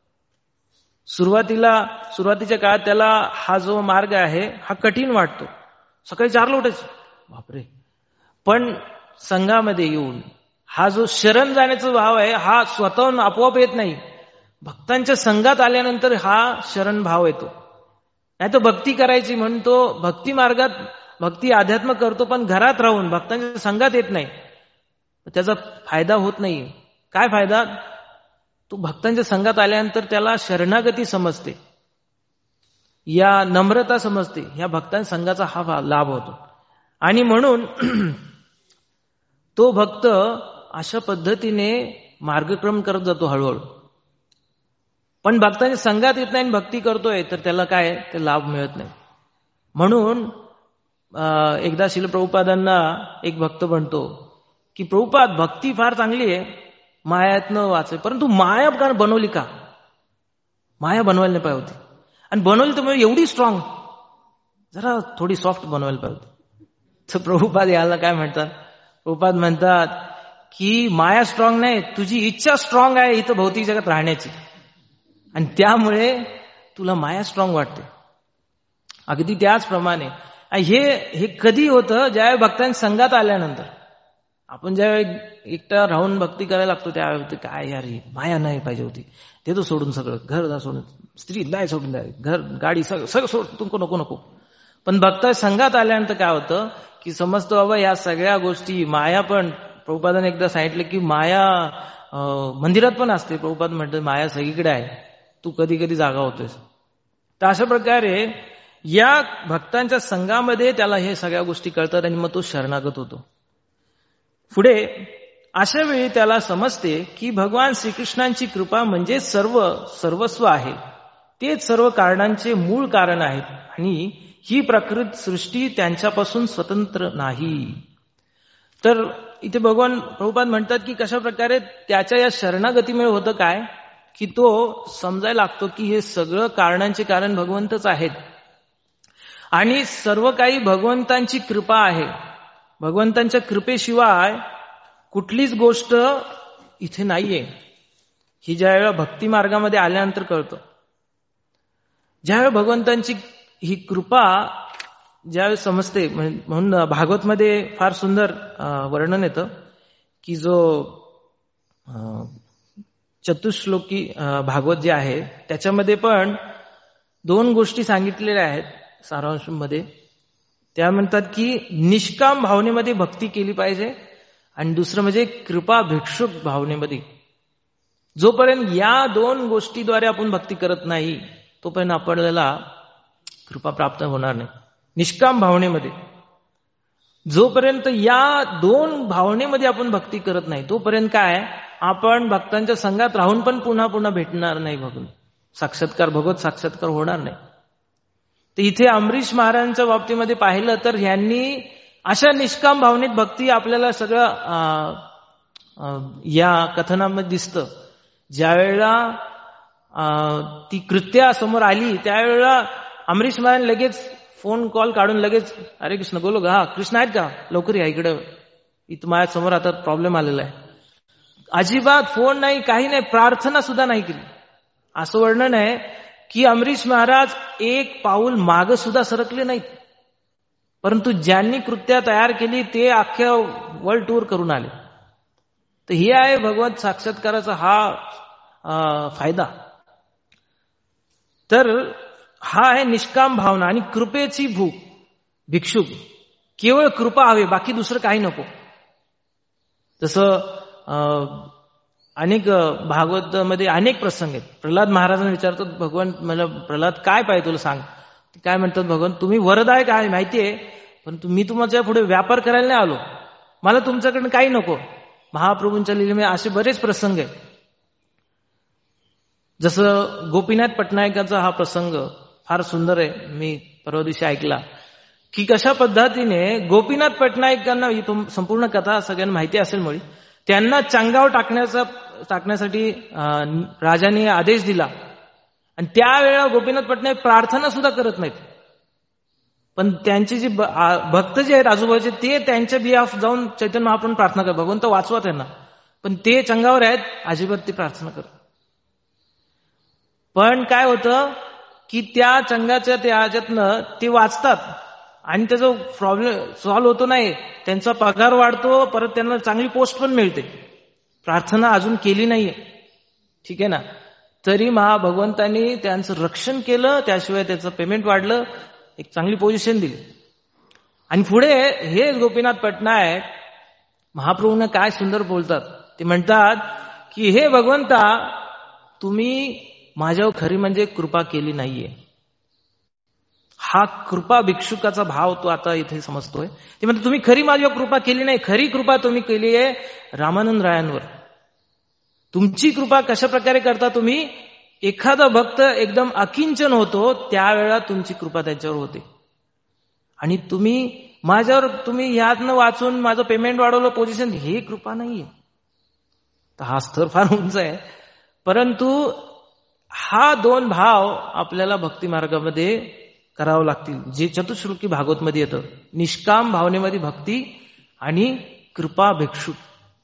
सुरुवातीच्या काळात त्याला हा जो मार्ग आहे हा कठीण वाटतो. सकाळी 4ला उठायचं, बापरे. पण संघामध्ये येऊन हा जो शरण जाण्याचा भाव आहे हा स्वतःहून आपोआप येत नाही. भक्तांच्या संघात आल्यानंतर हा शरण भाव येतो. नाही तर भक्ती करायची म्हणून तो भक्ती मार्गात भक्ती अध्यात्म करतो, पण घरात राहून भक्तांच्या संघात येत नाही. त्याचा फायदा होत नाही. काय फायदा? तो भक्तांच्या संघात आल्यानंतर त्याला शरणागती समजते, या नम्रता समजते. या भक्तांच्या संघाचा हा लाभ होतो. आणि म्हणून तो भक्त अशा पद्धतीने मार्गक्रम करत जातो हळूहळू. पण भक्तांच्या संघात येत नाही आणि भक्ती करतोय तर त्याला काय ते लाभ मिळत नाही. म्हणून एकदा श्रील प्रभुपादांना एक भक्त म्हणतो की प्रभुपाद, भक्ती फार चांगली आहे, मायातनं वाचे, परंतु माया बनवली का? माया बनवायला नाही पाहिजे होती. आणि बनवली तर एवढी स्ट्रॉंग, जरा थोडी सॉफ्ट बनवायला पाहिजे होती. तर प्रभुपाद याला काय म्हणतात? प्रभुपाद म्हणतात की माया स्ट्रॉंग नाही, तुझी इच्छा स्ट्रॉंग आहे इथं भौतिक जगात राहण्याची, आणि त्यामुळे तुला माया स्ट्रॉंग वाटते. अगदी त्याचप्रमाणे हे कधी होतं? ज्यावेळी भक्तांच्या संघात आल्यानंतर. आपण ज्यावेळी एकटा राहून भक्ती करायला लागतो त्यावेळी काय यार माया नाही पाहिजे होती, ते तो सोडून सगळं, घर सोडून, स्त्री नाही सोडून द्यावी, घर गाडी सगळं सोड, तुमको नको नको. पण भक्ता संघात आल्यानंतर काय होतं की समजतो बाबा या सगळ्या गोष्टी माया. पण प्रभुपादाने एकदा सांगितलं की माया मंदिरात पण असते. प्रभुपाद म्हणतात माया सगळीकडे आहे, तू कधी कधी जागा होतोस. तर अशा प्रकारे या भक्तांच्या संघामध्ये त्याला हे सगळ्या गोष्टी कळतात आणि मग तो शरणागत होतो. पुढे अशा वेळी त्याला समजते की भगवान श्रीकृष्णांची कृपा म्हणजे सर्वस्व आहे, तेच सर्व कारणांचे मूळ कारण आहेत आणि ही प्रकृत सृष्टी त्यांच्यापासून स्वतंत्र नाही. तर इथे भगवान प्रभुपाद म्हणतात की कशा प्रकारे त्याच्या या शरणागतीमुळे होतं काय की तो समजायला लागतो की हे सगळं कारणांचे कारण भगवंतच आहेत आणि सर्व काही भगवंतांची कृपा आहे. भगवंतांच्या कृपेशिवाय कुठलीच गोष्ट इथे नाहीये. ही ज्यावेळेला भक्ती मार्गामध्ये आल्यानंतर कळतं. ज्यावेळेला भगवंतांची ही कृपा ज्यावेळेस समजते, म्हणून भागवतमध्ये फार सुंदर वर्णन येतं की जो चतुश्लोकी भागवत जे आहे त्याच्यामध्ये पण 2 गोष्टी सांगितलेल्या आहेत सारांशमध्ये. त्या म्हणतात की निष्काम भावनेमध्ये भक्ती केली पाहिजे आणि दुसरं म्हणजे कृपा भिक्षुक भावनेमध्ये. जोपर्यंत या 2 गोष्टीद्वारे आपण भक्ती करत नाही तोपर्यंत आपल्याला कृपा प्राप्त होणार नाही. निष्काम भावनेमध्ये जोपर्यंत या 2 भावनेमध्ये आपण भक्ती करत नाही तोपर्यंत काय आपण भक्तांच्या संघात राहून पण पुन्हा पुन्हा भेटणार नाही. भगवत साक्षात्कार होणार नाही. तर इथे अमरीश महाराजांच्या बाबतीमध्ये पाहिलं तर ह्यांनी अशा निष्काम भावनेत भक्ती आपल्याला सगळं या कथनामध्ये दिसतं. ज्यावेळेला ती कृत्या समोर आली त्यावेळेला अमरीश महाराज लगेच फोन कॉल काढून लगेच अरे कृष्ण बोलो का, हा कृष्ण आहेत का, लवकर या इकडे, इथं माझ्या समोर आता प्रॉब्लेम आलेला आहे. अजिबात फोन नाही, काही नाही, प्रार्थना सुद्धा नाही केली. असं वर्णन आहे की अमरीश महाराज 1 पाऊल माग सुद्धा सरकले नाहीत. परंतु ज्यांनी कृत्या तयार केली ते अख्ख्या वर्ल्ड टूर करून आले. तर हे आहे भगवत साक्षात्काराचा हा फायदा. तर हा आहे निष्काम भावना आणि कृपेची भूक. भिक्षुक केवळ कृपा हवी, बाकी दुसरं काही नको. जसं अनेक भागवतमध्ये अनेक प्रसंग आहेत. प्रल्हाद महाराजांना विचारतात भगवान मला प्रल्हाद काय पाहिजे तुला सांग. काय म्हणतात भगवान तुम्ही वरदाय काय माहितीये परंतु मी तुमच्या पुढे व्यापार करायला नाही आलो, मला तुमच्याकडनं काही नको. महाप्रभूंच्या लीलेमध्ये असे बरेच प्रसंग आहेत. जसं गोपीनाथ पटनायकाचा हा प्रसंग फार सुंदर आहे. मी परवा दिवशी ऐकला की कशा पद्धतीने गोपीनाथ पटनायकांना, ही संपूर्ण कथा सगळ्यांना माहिती असेल मुळे, त्यांना चांगावर टाकण्यासाठी राजाने आदेश दिला. आणि त्यावेळेला गोपीनाथ पटनायक प्रार्थना सुद्धा करत नाहीत, पण त्यांचे जे भक्त जे आहेत आजूबाजूचे, ते त्यांच्या बिहाफ जाऊन चैतन्य महाप्रभू प्रार्थना करतात, भगवंत वाचवा त्यांना. पण ते चंगावर आहेत, अजिबात ते प्रार्थना करतात. पण काय होतं की त्या चंगाच्या त्या ह्याच्यातनं ते वाचतात आणि त्याचा प्रॉब्लेम सॉल्व्ह होतो नाही. त्यांचा पगार वाढतो, परत त्यांना चांगली पोस्ट पण मिळते. प्रार्थना अजून केली नाहीये, ठीक आहे ना, तरी भगवंतांनी त्यांचं रक्षण केलं, त्याशिवाय त्याचं पेमेंट वाढलं, एक चांगली पोझिशन दिली. आणि पुढे हे गोपीनाथ पटनायक महाप्रभूंना काय सुंदर बोलतात. ते म्हणतात की हे भगवंता, तुम्ही माझ्यावर खरी म्हणजे कृपा केली नाहीये. हा कृपा भिक्षुकाचा भाव तो आता इथे समजतोय. ते म्हणतात तुम्ही खरी माझ्यावर कृपा केली नाही, खरी कृपा तुम्ही केली आहे रामानंद रायांवर. तुमची कृपा कशा प्रकारे करता तुम्ही? एखादा भक्त एकदम अकिंचन होतो त्यावेळेला तुमची कृपा त्याच्यावर होते. आणि तुम्ही ह्यातनं वाचून माझं पेमेंट वाढवलं, पोझिशन, हे कृपा नाहीये. तर हा स्तर फार उंच आहे. परंतु हा दोन भाव आपल्याला भक्ती मार्गामध्ये करावं लागतील, जे चतुश्लोकी भागवतमध्ये येतं. निष्काम भावनेमध्ये भक्ती आणि कृपा भिक्षुक.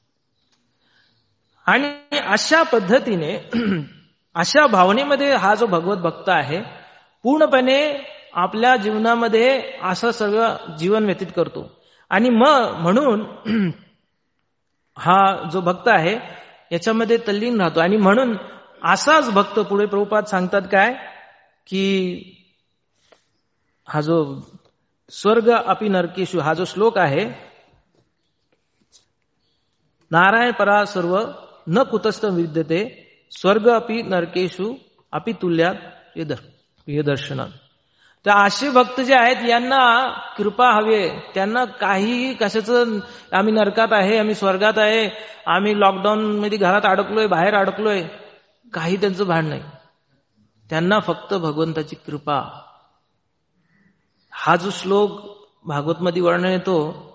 आणि अशा पद्धतीने अशा भावनेमध्ये हा जो भगवत भक्त आहे पूर्णपणे आपल्या जीवनामध्ये असं सगळं जीवन व्यतीत करतो. आणि म्हणून हा जो भक्त आहे याच्यामध्ये तल्लीन राहतो. आणि म्हणून असाच भक्त पुढे प्रभुपाद सांगतात काय की हा जो स्वर्ग अपि नरकेषु, हा जो श्लोक आहे, नारायण परा सर्व न कुतस्थ विद्यते स्वर्ग अपि नरकेषु अपि तुल्यात प्रियदर्शनात. तर असे भक्त जे आहेत यांना कृपा हवे. त्यांना काही कशाचं आम्ही नरकात आहे, आम्ही स्वर्गात आहे, आम्ही लॉकडाऊन मध्ये घरात अडकलोय, बाहेर अडकलोय, काही त्यांचं भान नाही. त्यांना फक्त भगवंताची कृपा. हा जो श्लोक भागवतमध्ये वर्णन येतो,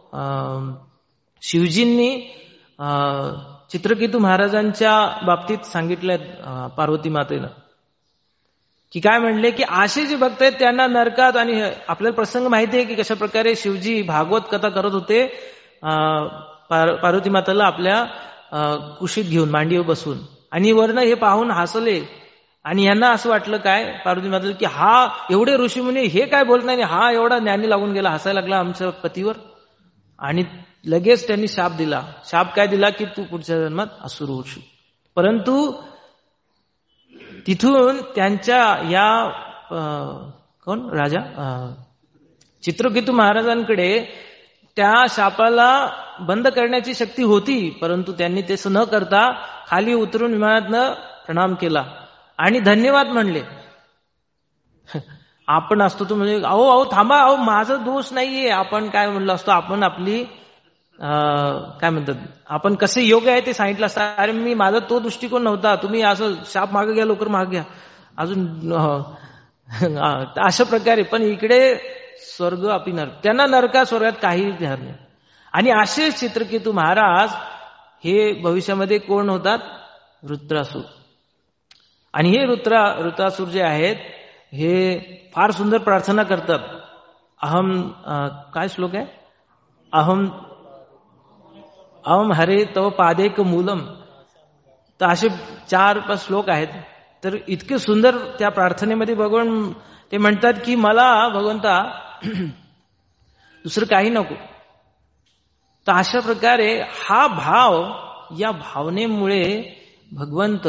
शिवजींनी चित्रकेतू महाराजांच्या बाबतीत सांगितलंय पार्वती मातेनं, की काय म्हणले की असे जे भक्त आहेत त्यांना नरकात. आणि आपल्याला प्रसंग माहिती आहे की कशा प्रकारे शिवजी भागवत कथा करत होते पार्वती मातेला आपल्या कुशीत घेऊन, मांडीवर बसून, आणि वरनं हे पाहून हसले. आणि यांना असं वाटलं काय पार्वती मातेला की हा एवढे ऋषीमुनी हे काय बोलत नाही, हा एवढा ज्ञानी लागून गेला, हसायला लागला आमच्या पतीवर. आणि लगेच त्यांनी शाप दिला. शाप काय दिला की तू पुढच्या जन्मात असुर होशील. परंतु तिथून त्यांच्या या राजा चित्रकेतू महाराजांकडे त्या शापाला बंद करण्याची शक्ती होती, परंतु त्यांनी तसं न करता खाली उतरून विमानातनं प्रणाम केला आणि धन्यवाद म्हणले. आपण असतो तो म्हणजे अहो थांबा, अहो माझा दोष नाहीये, आपण काय म्हणलं असतो, आपण आपली काय म्हणतात, आपण कसे योग्य आहे ते सांगितलं असतं. अरे मी माझा तो दृष्टिकोन नव्हता, तुम्ही असं शाप मागे घ्या, लवकर मागे घ्या अजून अशा प्रकारे. पण इकडे स्वर्ग अपि नरक, त्यांना नरका स्वर्गात काही ध्यान नाही. आणि असे चित्रकेतू महाराज हे भविष्यामध्ये कोण होतात? वृत्रासूर. आणि हे वृत्रासूर जे आहेत हे फार सुंदर प्रार्थना करतात. काय श्लोक आहे? अहम हरे तव पादेक मूलम. तर असे 4-5 श्लोक आहेत. तर इतके सुंदर त्या प्रार्थनेमध्ये भगवान ते म्हणतात की मला भगवंता दुसरं काही नको. तर अशा प्रकारे हा भाव, या भावनेमुळे भगवंत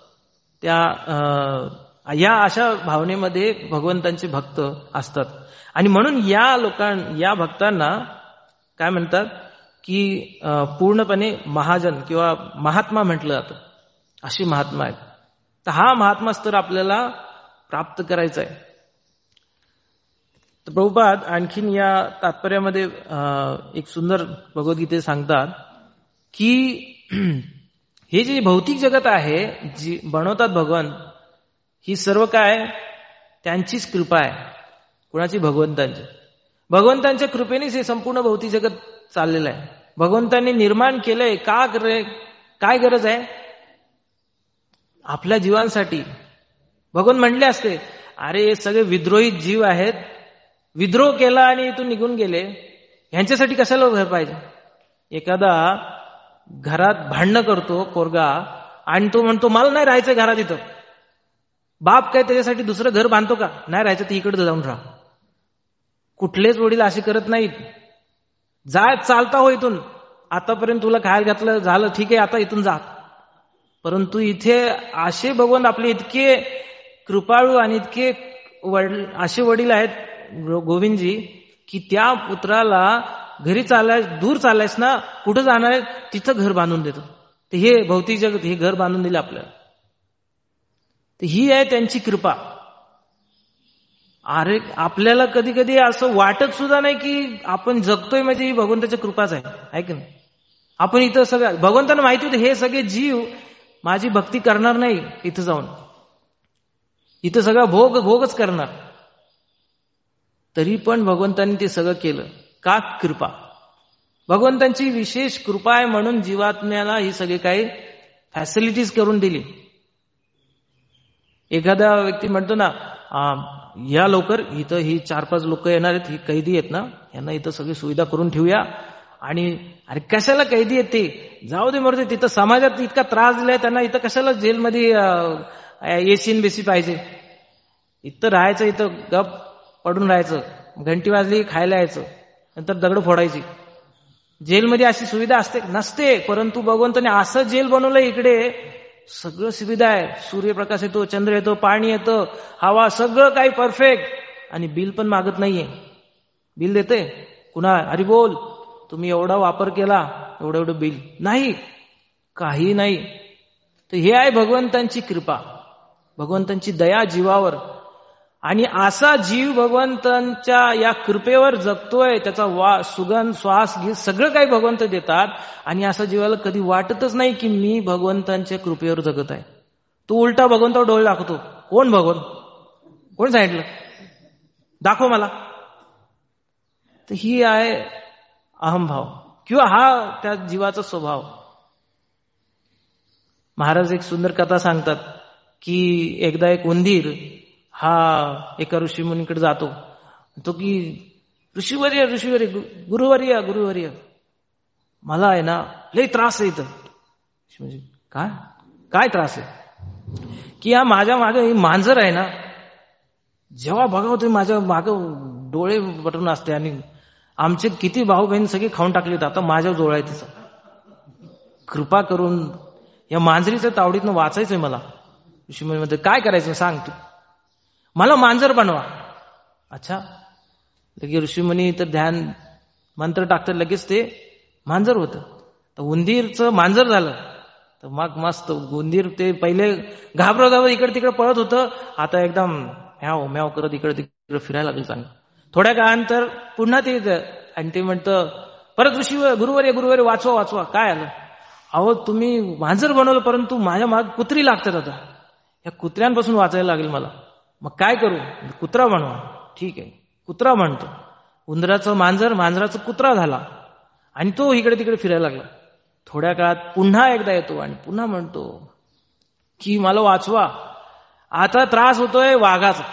या अशा भावनेमध्ये भगवंतांचे भक्त असतात. आणि म्हणून या भक्तांना काय म्हणतात की पूर्णपणे महाजन किंवा महात्मा म्हटलं जातं. अशी महात्मा आहेत. तर हा महात्मा स्तर आपल्याला प्राप्त करायचा आहे. तर प्रभुपाद आणखीन या तात्पर्यामध्ये एक सुंदर भगवद्गीते सांगतात की हे जे भौतिक जगत आहे, जी बनवतात भगवान, ही सर्व काय त्यांचीच कृपा आहे. कुणाची? भगवंतांची. भगवंतांच्या कृपेनेच हे संपूर्ण भौतिक जगत चाललेलं आहे. भगवंतांनी निर्माण केलंय. का करे? काय गरज आहे? आपल्या जीवांसाठी. भगवान म्हणले असते, अरे हे सगळे विद्रोही जीव आहेत, विद्रोह केला आणि इथून निघून गेले, ह्यांच्यासाठी कशाला घर पाहिजे? एखादा घरात भांडणं करतो पोरगा आणि तो म्हणतो मला नाही राहायचं घरात, इथं बाप काय त्याच्यासाठी दुसरं घर बांधतो का? नाही राहायचं ती इकडे जाऊन राहा. कुठलेच वडील असे करत नाहीत. जा, चालता हो इथून, आतापर्यंत तुला खायला घातलं, झालं, ठीक आहे, आता इथून जा. परंतु इथे असे भगवान आपले इतके कृपाळू आणि इतके असे वडील आहेत गोविंदजी, की त्या पुत्राला घरी चालायस, दूर चालायस ना, कुठं जाणार आहे तिथं घर बांधून देतो. तर हे भौतिक जगत हे घर बांधून दिले आपल्याला. तर ही आहे त्यांची कृपा. अरे आपल्याला कधी कधी असं वाटत सुद्धा नाही की आपण जगतोय म्हणजे ही भगवंताची कृपाच आहे की नाही? आपण इथं सगळं, भगवंतांना माहिती होतं हे सगळे जीव माझी भक्ती करणार नाही, इथं जाऊन इथं सगळं भोगच करणार. तरी पण भगवंतांनी ते सगळं केलं. का? कृपा. भगवंतांची विशेष कृपा आहे म्हणून जीवात्म्याला ही सगळे काही फॅसिलिटीज करून दिली. एखादा व्यक्ती म्हणतो ना, या लवकर इथं ही 4-5 लोक येणार आहेत, ही कैदी आहेत ना, यांना इथं सगळी सुविधा करून ठेवूया. आणि अरे कशाला कैदी आहेत ते, जाऊ दे मरते, तिथं समाजात इतका त्रास दिलाय त्यांना, इथं कशाला जेलमध्ये एसी बेसी पाहिजे, इथं राहायचं, इथं गप पडून राहायचं, घंटी वाजली खायला यायचं, नंतर दगड फोडायची. जेलमध्ये अशी सुविधा असते? नसते. परंतु भगवंताने असं जेल बनवलं, इकडे सगळं सुविधा आहे. सूर्यप्रकाश येतो, चंद्र येतो, पाणी येतं, हवा, सगळं काही परफेक्ट. आणि बिल पण मागत नाहीये. बिल देते कुणा? अरे बोल, तुम्ही एवढा वापर केला, एवढं बिल नाही, काही नाही. तर हे आहे भगवंतांची कृपा, भगवंतांची दया जीवावर. आणि असा जीव भगवंतांच्या या कृपेवर जगतोय, त्याचा सुगंध, श्वास घेत सगळं काही भगवंत देतात. आणि असा जीवाला कधी वाटतच नाही की मी भगवंतांच्या कृपेवर जगत आहे. तो उलटा भगवंतावर डोळे दाखवतो. कोण भगवंत? कोण सांगितलं? दाखव मला. तर ही आहे अहमभाव, किंवा हा त्या जीवाचा स्वभाव. महाराज एक सुंदर कथा सांगतात की एकदा एक उंदीर हा एका ऋषीमुनीकडे जातो. तो की ऋषीवर्य गुरुवर्य मला आहे ना लय त्रास आहे इथं. म्हणजे काय त्रास आहे? की या माझ्या मागे मांजर आहे ना, जेव्हा बघावं तुम्ही माझ्या मागं डोळे बटून असते, आणि आमचे किती भाऊ बहीण सगळे खाऊन टाकले, आता माझ्या डोळा आहे तिचा. कृपा करून या मांजरीच्या तावडीतनं वाचायचंय मला. ऋषीमुनी मध्ये काय करायचं सांग तू, मला मांजर बनवा. अच्छा, लगेच ऋषीमुनी तर ध्यान मंत्र टाकतात, लगेच ते मांजर होतं. तर उंदीरचं मांजर झालं. तर मग मस्त उंदीर ते पहिले घाबरत इकडे तिकडे पळत होतं, आता एकदम म्याव म्याव करत इकडे तिकडे फिरायला लागलं चांगलं. थोड्या काळानंतर पुन्हा ते येतं आणि ते म्हणतं परत गुरुवर्य वाचवा. काय आलं? अहो तुम्ही मांजर बनवलं, परंतु माझ्या माग कुत्री लागतात, आता या कुत्र्यांपासून वाचायला लागेल मला. मग काय करू? कुत्रा बनवा. ठीक आहे, कुत्रा म्हणतो. उंदराचं मांजराचं कुत्रा झाला, आणि तो इकडे तिकडे फिरायला लागला. थोड्या काळात पुन्हा एकदा येतो आणि पुन्हा म्हणतो की मला वाचवा. आता त्रास होतोय वाघाचा.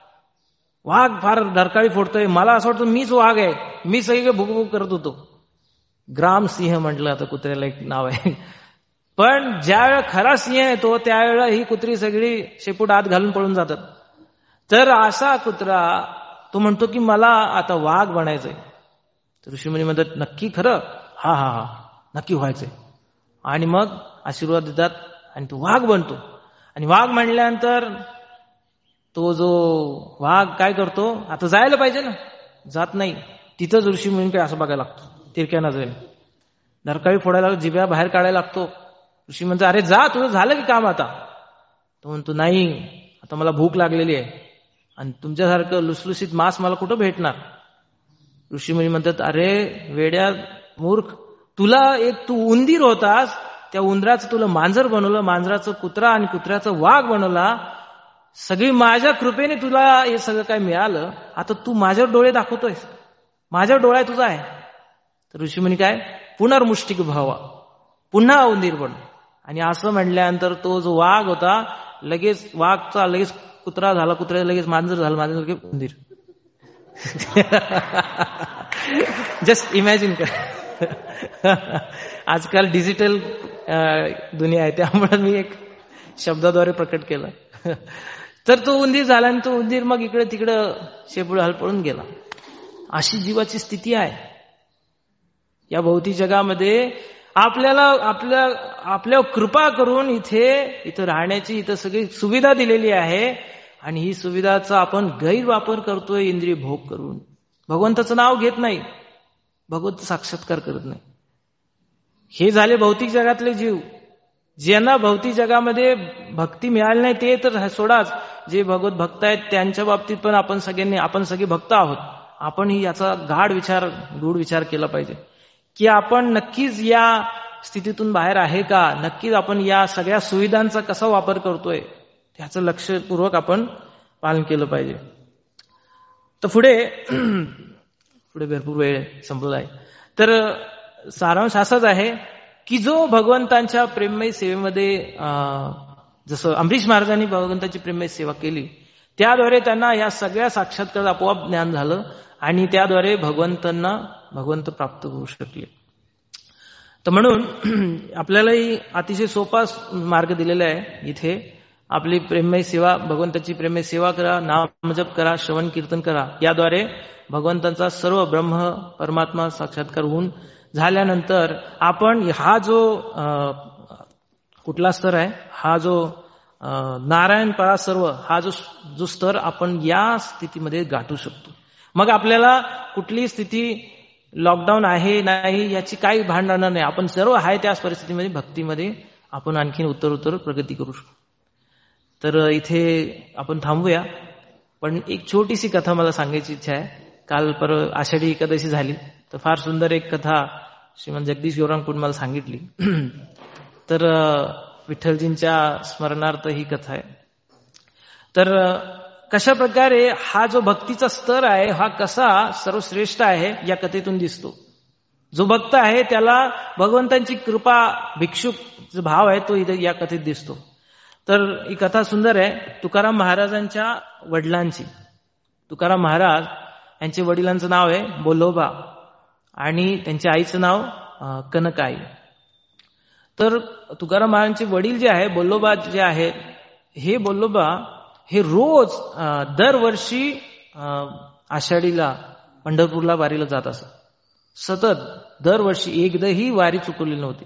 वाघ फार डरकाळी फोडतोय, मला असं वाटतं मीच वाघ आहे, मी सगळीकडे भुकभुक करत होतो. ग्रामसिंह म्हटलं आता कुत्र्याला एक नाव आहे. पण ज्या वेळा खरा सिंह येतो त्यावेळेला ही कुत्री सगळी शेपूट आत घालून पळून जातात. तर असा कुत्रा तो म्हणतो की मला आता वाघ बनायचंय. तर ऋषीमुनी म्हणतात नक्की खरं? हा नक्की व्हायचंय. आणि मग आशीर्वाद देतात आणि तो वाघ बनतो. आणि वाघ म्हणल्यानंतर तो जो वाघ काय करतो, आता जायला पाहिजे ना, जात नाही. तिथंच ऋषीमुनींकडे असं बघायला लागतो, तिरक्या नजरेने डरकाळी फोडायला, जिभ्या बाहेर काढायला लागतो. ऋषी म्हणतो अरे जा, तुझं झालं की काम आता? तो म्हणतो नाही, आता मला भूक लागलेली आहे, आणि तुमच्यासारखं लुसलुसीत मांस मला कुठं भेटणार. ऋषीमुनी म्हणतात, अरे वेड्या मूर्ख, तू उंदीर होतास, त्या उंदराचं तुला मांजर बनवलं, मांजराचं कुत्रा आणि कुत्र्याचं वाघ बनवला, सगळी माझ्या कृपेने तुला हे सगळं काय मिळालं. आता तू माझ्यावर डोळे दाखवतोयस, माझ्यावर डोळा तुझा आहे. तर ऋषीमुनी काय, पुनर्मुष्टिक भावा, पुन्हा उंदीर बन. आणि असं म्हणल्यानंतर तो जो वाघ होता लगेच वाघचा लगेच कुत्रा झाला, कुत्रा लगेच मांजर झालं, मांजर लगेच उंदीर. जस्ट इमॅजिन कर. आजकाल डिजिटल दुनिया आहे, त्यामुळे मी एक शब्दाद्वारे प्रकट केलं. तर तो उंदीर झाला आणि तो उंदीर मग इकडे तिकडं शेपूळ हलपळून गेला. अशी जीवाची स्थिती आहे. या भौतिक जगामध्ये आपल्याला आपल्या कृपा करून इथं राहण्याची इथं सगळी सुविधा दिलेली आहे, आणि ही सुविधाचा आपण गैरवापर करतोय इंद्रिय भोग करून. भगवंताचं नाव घेत नाही, भगवंत साक्षात्कार करत नाही. हे झाले भौतिक जगातले जीव. ज्यांना भौतिक जगामध्ये भक्ती मिळाली नाही ते तर सोडाच, जे भगवत भक्त आहेत त्यांच्या बाबतीत पण आपण सगळे भक्त आहोत. आपण याचा गूढ विचार केला पाहिजे की आपण नक्कीच या स्थितीतून बाहेर आहे का, नक्कीच आपण या सगळ्या सुविधांचा कसा वापर करतोय, त्याचं लक्षपूर्वक आपण पालन केलं पाहिजे. तर पुढे भरपूर वेळ संपला आहे. तर सारांश असाच आहे की जो भगवंतांच्या प्रेममय सेवेमध्ये, जसं अमरीश महाराजांनी भगवंताची प्रेममय सेवा केली, त्याद्वारे त्यांना या सगळ्या साक्षात्कार आपोआप ज्ञान झालं आणि त्याद्वारे भगवंत प्राप्त होऊ शकले. तर म्हणून आपल्यालाही अतिशय सोपा मार्ग दिलेला आहे. इथे आपली प्रेममय सेवा, भगवंताची प्रेममय सेवा करा, नामजप करा, श्रवण कीर्तन करा. याद्वारे भगवंतांचा सर्व ब्रह्म परमात्मा साक्षात्कार होऊन झाल्यानंतर आपण हा जो कुठला स्तर आहे, हा जो नारायण परा सर्व, हा जो स्तर आपण या स्थितीमध्ये गाठू शकतो. मग आपल्याला कुठली स्थिती, लॉकडाऊन आहे नाही याची काही भान राहणार नाही. आपण सर्व आहे त्याच परिस्थितीमध्ये भक्तीमध्ये आपण आणखीन उत्तर प्रगती करू शकतो. तर इथे आपण थांबूया. पण एक छोटीशी कथा मला सांगायची इच्छा आहे. काल आषाढी एकादशी झाली, तर फार सुंदर एक कथा श्रीमंत जगदीश गौरांगकडून मला सांगितली. तर विठ्ठलजींच्या स्मरणार्थ ही कथा आहे. तर कशा प्रकारे हा जो भक्तीचा स्तर आहे हा कसा सर्वश्रेष्ठ आहे या कथेतून दिसतो. जो भक्त आहे त्याला भगवंतांची कृपा, भिक्षुक भाव आहे तो इथे या कथेत दिसतो. तर ही कथा सुंदर आहे. तुकाराम महाराजांच्या वडिलांची. तुकाराम महाराज यांच्या वडिलांचं नाव आहे बोल्लोबा आणि त्यांच्या आईचं नाव कनकाई. तर तुकाराम महाराजांचे वडील जे आहे बोल्लोबा जे आहेत, हे बोल्लोबा हे रोज दरवर्षी आषाढीला पंढरपूरला वारीला जात असत. सतत दरवर्षी एकदाही वारी चुकवलेली नव्हती.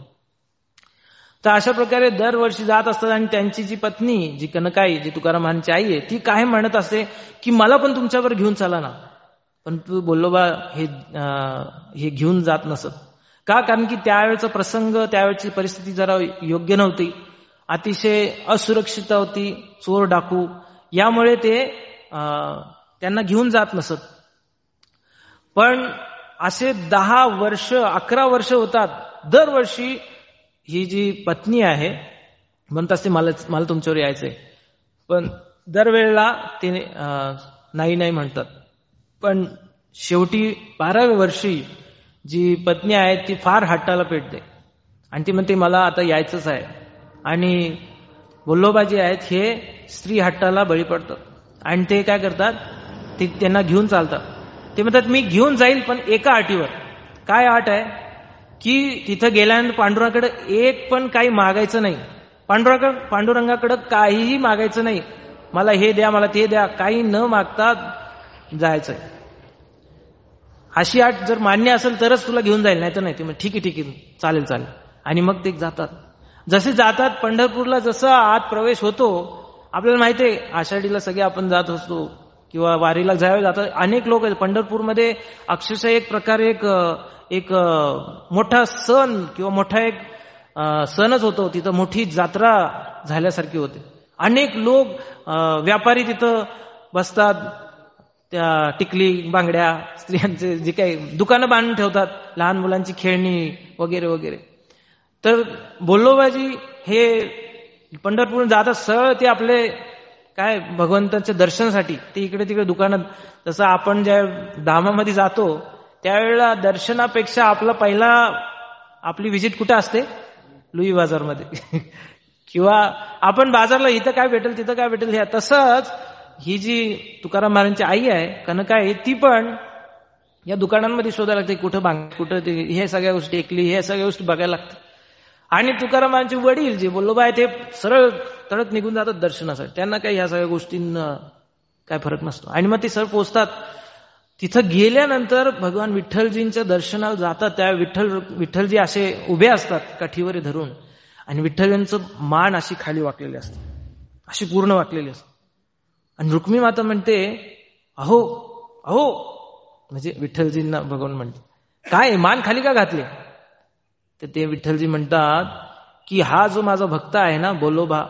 तर अशा प्रकारे दरवर्षी जात असतात. आणि त्यांची जी पत्नी, जी कनकाई, जी तुकाराम महाराजांची आई आहे, ती काय म्हणत असते की मला पण तुमच्यावर घेऊन चला ना. पण तू बोल्लोबा हे घेऊन जात नसत. का? कारण की त्यावेळेचा प्रसंग, त्यावेळेची परिस्थिती जरा योग्य नव्हती, अतिशय असुरक्षित होती, चोर डाकू, यामुळे ते त्यांना घेऊन जात नसत. पण असे 10 वर्ष 11 वर्ष होतात. दरवर्षी ही जी पत्नी आहे म्हणत असते मला तुमच्यावर यायचंय, पण दरवेळेला ते नाही म्हणतात. पण शेवटी 12व्या वर्षी जी पत्नी आहे ती फार हट्टाला पेटते आणि ती म्हणते मला आता यायचंच आहे. आणि बोल्लोबा जे आहेत हे स्त्री हट्टाला बळी पडतात आणि ते काय करतात, ते त्यांना घेऊन चालतात. ते म्हणतात मी घेऊन जाईल पण एका अटीवर. काय अट आहे की तिथं गेल्यानंतर पांडुरंगाकडे एक पण काही मागायचं नाही. पांडुरंगाकडे काहीही मागायचं नाही. मला हे द्या, मला ते द्या, काही न मागता जायचंय. अशी अट जर मान्य असेल तरच तुला घेऊन जाईल, नाही तर नाही. ते मग ठीक आहे चालेल. आणि मग ते जातात. जसे जातात पंढरपूरला, जसं आत प्रवेश होतो, आपल्याला माहिती आहे आषाढीला सगळे आपण जात असतो किंवा वारीला जातात. अनेक लोक आहेत पंढरपूरमध्ये. अक्षरशः एक प्रकारे एक मोठा सण किंवा मोठा एक सणच होतो. तिथं मोठी जत्रा झाल्यासारखी होते. अनेक लोक, व्यापारी तिथं बसतात, त्या टिकली बांगड्या, स्त्रियांचे जे काही दुकानं बांधून ठेवतात, लहान मुलांची खेळणी वगैरे वगैरे. तर बोल्लोबाजी हे पंढरपूर जातात सरळ ते आपले काय भगवंताच्या दर्शनासाठी ते इकडे तिकडे दुकानात. जसं आपण ज्या धामामध्ये जातो त्यावेळेला दर्शनापेक्षा आपली व्हिजिट कुठे असते? लुई बाजारमध्ये. किंवा आपण बाजारला इथं काय भेटेल तिथं काय भेटेल ह्या. तसंच ही जी तुकाराम महाराजांची आई आहे कनकाई, ती पण या दुकानांमध्ये शोधायला लागते, कुठं ते हे सगळ्या गोष्टी ऐकली, हे सगळ्या गोष्टी बघायला लागतात. आणि तुकाराम महाराजांचे वडील जे बोल्लोबा आहे ते सरळ तळत निघून जातात दर्शनासाठी. त्यांना काही ह्या सगळ्या गोष्टींना काय फरक नसतो. आणि मग ते सरळ पोहोचतात. तिथं गेल्यानंतर भगवान विठ्ठलजींच्या दर्शनाला जातात. त्या विठ्ठलजी असे उभे असतात काठीवर धरून, आणि विठ्ठलांचं मान अशी खाली वाकलेली असते, अशी पूर्ण वाकलेली असते. आणि रुक्मिणी माता म्हणते, अहो अहो, म्हणजे विठ्ठलजींना भगवान म्हणते, काय मान खाली का घातले? तर ते विठ्ठलजी म्हणतात की हा जो माझा भक्त आहे ना बोल्लोबा,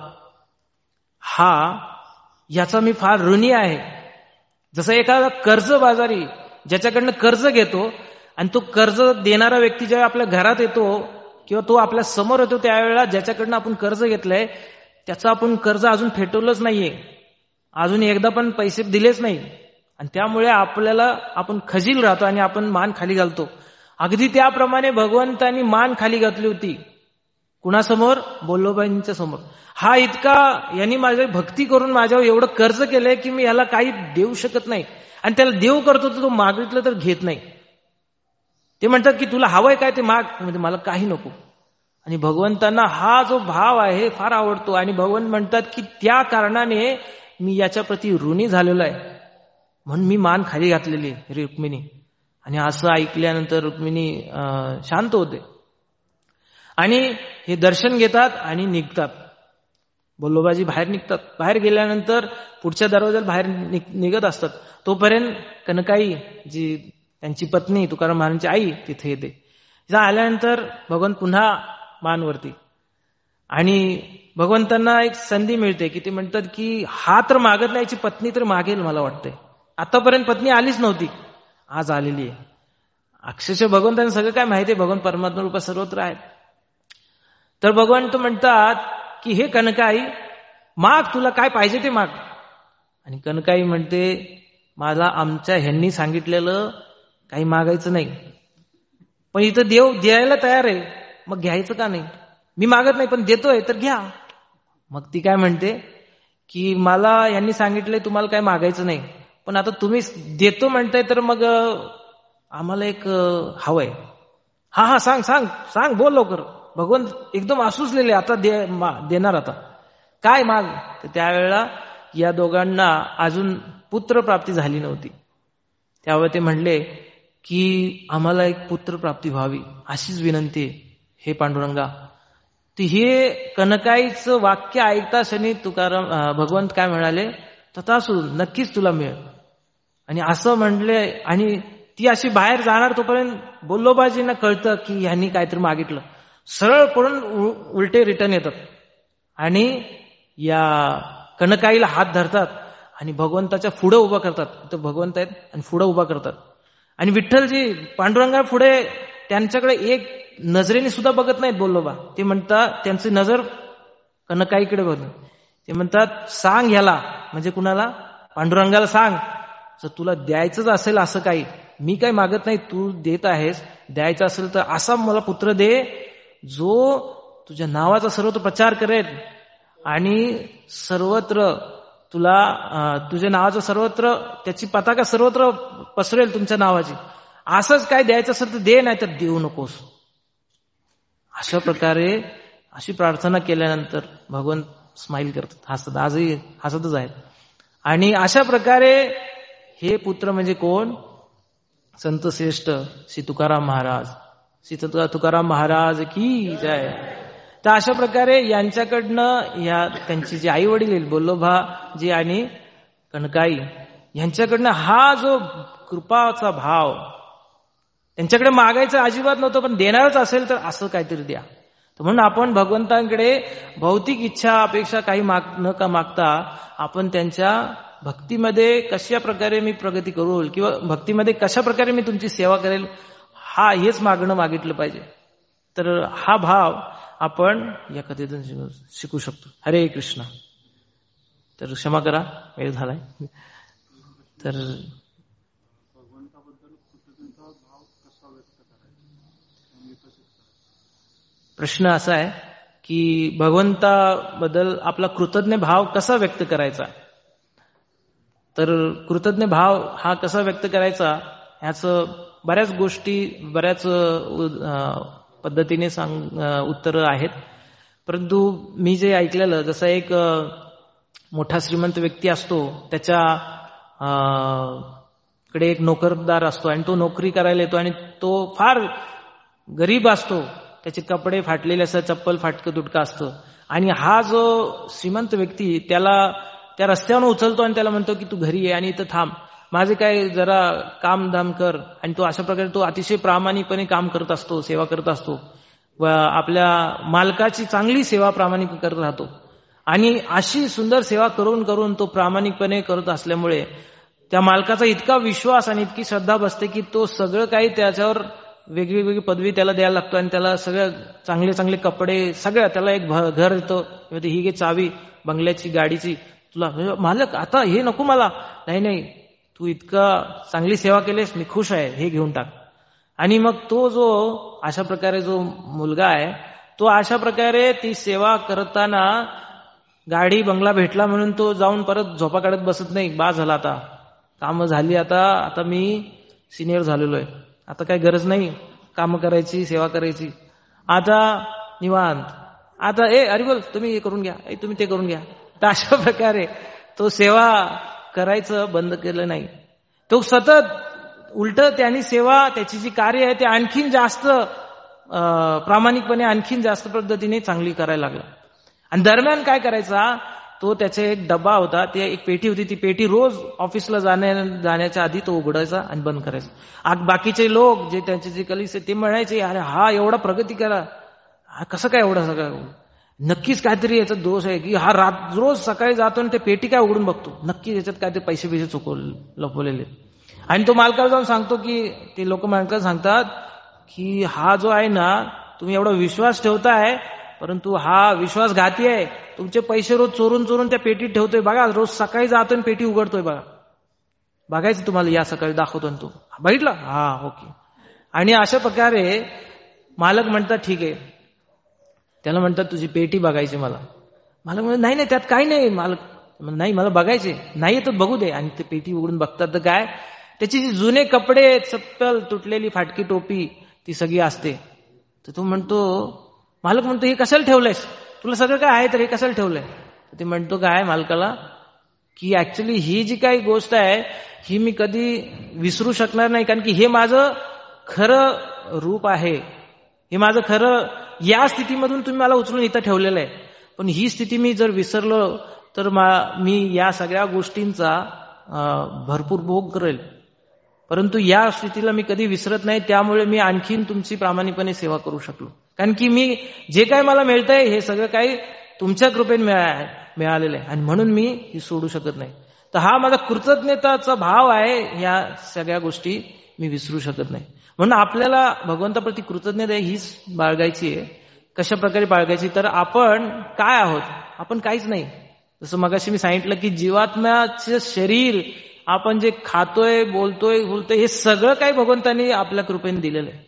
हा याचा मी फार ऋणी आहे. जसं एखादा कर्जबाजारी ज्याच्याकडनं कर्ज घेतो आणि तो कर्ज देणारा व्यक्ती जेव्हा आपल्या घरात येतो किंवा तो आपल्या समोर येतो त्यावेळेला ज्याच्याकडनं आपण कर्ज घेतलंय त्याचं आपण कर्ज अजून फेटवलंच नाहीये, अजून एकदा पण पैसे दिलेच नाही, आणि त्यामुळे आपण खजील राहतो आणि आपण मान खाली घालतो. अगदी त्याप्रमाणे भगवंतांनी मान खाली घातली होती. कुणासमोर? बोल्लोबाईंच्या समोर. हा इतका यांनी माझी भक्ती करून माझ्यावर एवढं कर्ज केलंय की मी याला काही देऊ शकत नाही, आणि त्याला देव करतो तर तो मागितलं तर घेत नाही. ते म्हणतात की तुला हवंय काय ते माग, म्हणजे मला काही नको. आणि भगवंतांना हा जो भाव आहे फार आवडतो, आणि भगवंत म्हणतात की त्या कारणाने मी याच्या प्रती ऋणी झालेलो आहे, म्हणून मी मान खाली घातलेली रुक्मिणी. आणि असं ऐकल्यानंतर रुक्मिणी शांत होते आणि हे दर्शन घेतात आणि निघतात. बोल्लोबाजी बाहेर निघतात. बाहेर गेल्यानंतर पुढच्या दरवाजाला बाहेर निघत असतात. तोपर्यंत कनकाई जी त्यांची पत्नी तुकाराम महाराजांची आई तिथे येते. तिथं आल्यानंतर भगवंत पुन्हा मानवरती, आणि भगवंतांना एक संधी मिळते की ते म्हणतात की हा तर मागत नाही, याची पत्नी तर मागेल मला वाटतंय. आतापर्यंत पत्नी आलीच नव्हती, आज आलेली आहे. अक्षरशः भगवंतांना सगळं काय माहिती आहे, भगवान परमात्मा रूपात सर्वत्र आहेत. तर भगवंत म्हणतात की हे कनकाई माग, तुला काय पाहिजे ते माग. आणि कनकाई म्हणते मला आमच्या ह्यांनी सांगितलेलं काही मागायचं नाही, पण इथं देव द्यायला तयार आहे, मग घ्यायचं का नाही? मी मागत नाही पण देतोय तर घ्या. मग ती काय म्हणते की मला यांनी सांगितलंय तुम्हाला काय मागायचं नाही, पण आता तुम्ही देतो म्हणताय तर मग आम्हाला एक हवंय. हा सांग सांग सांग, बोल लवकर. भगवंत एकदम आसुसलेले, आता देणार, आता काय माग. तर त्यावेळेला या दोघांना अजून पुत्र प्राप्ती झाली नव्हती. त्यावेळी ते म्हणले की आम्हाला एक पुत्र प्राप्ती व्हावी अशीच विनंती आहे हे पांडुरंगा. तर हे कनकाईचं वाक्य ऐकता क्षणी तुकाराम भगवंत काय म्हणाले, तथास्तु, नक्कीच तुला मिळेल. आणि असं म्हणले, आणि ती अशी बाहेर जाणार तोपर्यंत बोल्लोबाजींना कळतं की ह्यांनी काहीतरी मागितलं. सरळ पडून उलटे रिटर्न येतात आणि या कनकाईला हात धरतात आणि भगवंताच्या पुढे उभा करतात. तर भगवंत आहेत आणि पुढे उभा करतात. आणि विठ्ठलजी पांडुरंगा पुढे त्यांच्याकडे एक नजरेने सुद्धा बघत नाहीत बोल्लोबा. ते म्हणतात, त्यांची नजर कनकाईकडे बघत. ते म्हणतात सांग ह्याला, म्हणजे कुणाला? पांडुरंगाला सांग, जर तुला द्यायचंच असेल असं काही, मी काही मागत नाही, तू देत आहेस, द्यायचं असेल तर असा मला पुत्र दे जो तुझ्या नावाचा सर्वत्र प्रचार करेल आणि सर्वत्र तुझ्या नावाचं सर्वत्र, त्याची पताका सर्वत्र पसरेल तुमच्या नावाची. असंच काय द्यायचं असेल तर दे, नाही तर देऊ नकोस. अशा प्रकारे अशी प्रार्थना केल्यानंतर भगवंत स्माईल करतात, हसतात. आजही हसतच आहेत. आणि अशा प्रकारे हे पुत्र म्हणजे कोण? संत श्रेष्ठ श्री तुकाराम महाराज. श्री तुकाराम महाराज की जय. तर अशा प्रकारे यांच्याकडनं या त्यांची जी आई वडील आहेत बोल्लोबाजी आणि कनकाई, यांच्याकडनं हा जो कृपाचा भाव, त्यांच्याकडे मागायचं अजिबात नव्हतं, पण देणारच असेल तर असं काहीतरी द्या. तर म्हणून आपण भगवंतांकडे भौतिक इच्छा अपेक्षा काही न मागता आपण त्यांच्या भक्तीमध्ये कशा प्रकारे मी प्रगती करू किंवा भक्तीमध्ये कशा प्रकारे मी तुमची सेवा करेल हेच मागणं मागितलं पाहिजे. तर हा भाव आपण या कथेतून शिकू शकतो. हरे कृष्ण. तर क्षमा करा, वेळ झालाय. तर प्रश्न असा आहे की भगवंताबद्दल आपला कृतज्ञ भाव कसा व्यक्त करायचा. तर कृतज्ञ भाव हा कसा व्यक्त करायचा ह्याचं बऱ्याच गोष्टी बऱ्याच पद्धतीने उत्तरं आहेत. परंतु मी जे ऐकलेलं, जसं एक मोठा श्रीमंत व्यक्ती असतो, त्याच्या कडे एक नोकरदार असतो आणि तो नोकरी करायला येतो आणि तो फार गरीब असतो, त्याचे कपडे फाटलेले असतात, चप्पल फाटकं तुटकं असतं आणि हा जो श्रीमंत व्यक्ती त्याला त्या रस्त्यावर उचलतो आणि त्याला म्हणतो की तू घरी ये आणि इथं थांब, माझे काय जरा कामधाम कर. आणि तो अशा प्रकारे तो अतिशय प्रामाणिकपणे काम करत असतो, सेवा करत असतो व आपल्या मालकाची चांगली सेवा प्रामाणिक करत राहतो. आणि अशी सुंदर सेवा करून करून तो प्रामाणिकपणे करत असल्यामुळे त्या मालकाचा इतका विश्वास आणि इतकी श्रद्धा बसते की तो सगळं काही त्याच्यावर वेगळी पदवी त्याला द्यायला लागतो आणि त्याला सगळं चांगले चांगले कपडे सगळं, त्याला एक घर येतो, ही घे चावी बंगल्याची गाडीची, तुला मालक आता हे नको मला, नाही तू इतका चांगली सेवा केलीस, मी खुश आहे, हे घेऊन टाक. आणि मग तो जो अशा प्रकारे जो मुलगा आहे तो अशा प्रकारे ती सेवा करताना गाडी बंगला भेटला म्हणून तो जाऊन परत झोपा काढत बसत नाही. बा झाला आता कामं झाली, आता मी सिनियर झालेलो आहे, आता काही गरज नाही काम करायची, सेवा करायची, आता निवांत, आता अरे बोल तुम्ही हे करून घ्या, तुम्ही ते करून घ्या. तर अशा प्रकारे तो सेवा करायचं बंद केलं नाही. तो सतत उलट त्यांनी सेवा, त्याची जी कार्य आहे ते आणखीन जास्त प्रामाणिकपणे आणखीन जास्त पद्धतीने चांगली करायला लागला. आणि दरम्यान काय करायचा, तो त्याचा एक डबा होता, ते एक पेटी होती, ती पेटी रोज ऑफिसला जाण्याच्या आधी तो उघडायचा आणि बंद करायचा. बाकीचे लोक जे त्यांचे जे कलिग्स ते म्हणायचे, अरे हा एवढा प्रगती करा, कसं काय एवढा सगळं, नक्कीच काहीतरी याचा दोष आहे की हा रोज सकाळी जातो आणि ते पेटी काय उघडून बघतो, नक्कीच याच्यात काहीतरी पैसे लपवलेले. आणि तो मालकाला जाऊन सांगतो की ते लोक मालकाला सांगतात की हा जो आहे ना, तुम्ही एवढा विश्वास ठेवताय परंतु हा विश्वासघाती आहे, तुमचे पैसे रोज चोरून चोरून त्या पेटीत ठेवतोय, बघा रोज सकाळी जातोय आणि पेटी उघडतोय, बघायचं तुम्हाला, या सकाळी दाखवतो. आणि तो बघितलं, हा ओके. आणि अशा प्रकारे मालक म्हणतात ठीक आहे, त्याला म्हणतात तुझी पेटी बघायची मला. मालक म्हणतात नाही त्यात काही नाही. मालक नाही मला बघायचे, नाही तर बघू दे. आणि ते पेटी उघडून बघतात तर काय, त्याची जी जुने कपडे, चप्पल, तुटलेली फाटकी टोपी ती सगळी असते. तर तो म्हणतो, मालक म्हणतो हे कशाला ठेवलंयस, तुला सगळं काय आहे तर हे कशाला ठेवलंय. ते म्हणतो काय मालकाला की ऍक्च्युली ही जी काही गोष्ट आहे ही मी कधी विसरू शकणार नाही, कारण की हे माझं खरं रूप आहे, हे माझं खरं, या स्थितीमधून तुम्ही मला उचलून इथं ठेवलेलं आहे. पण ही स्थिती मी जर विसरलो तर मी या सगळ्या गोष्टींचा भरपूर भोग करेल, परंतु या स्थितीला मी कधी विसरत नाही, त्यामुळे मी आणखीन तुमची प्रामाणिकपणे सेवा करू शकलो. कारण की मी जे काही मला मिळतंय हे सगळं काही तुमच्या कृपेने मिळालेलं आहे आणि म्हणून मी ही सोडू शकत नाही. तर हा माझा कृतज्ञताचा भाव आहे, ह्या सगळ्या गोष्टी मी विसरू शकत नाही. म्हणून आपल्याला भगवंताप्रती कृतज्ञता हीच बाळगायची आहे. कशा प्रकारे बाळगायची, तर आपण काय आहोत, आपण काहीच नाही. जसं मगाशी मी सांगितलं की जीवात्म्याचं शरीर, आपण जे खातोय, बोलतोय हे सगळं काही भगवंतांनी आपल्या कृपेने दिलेलं आहे.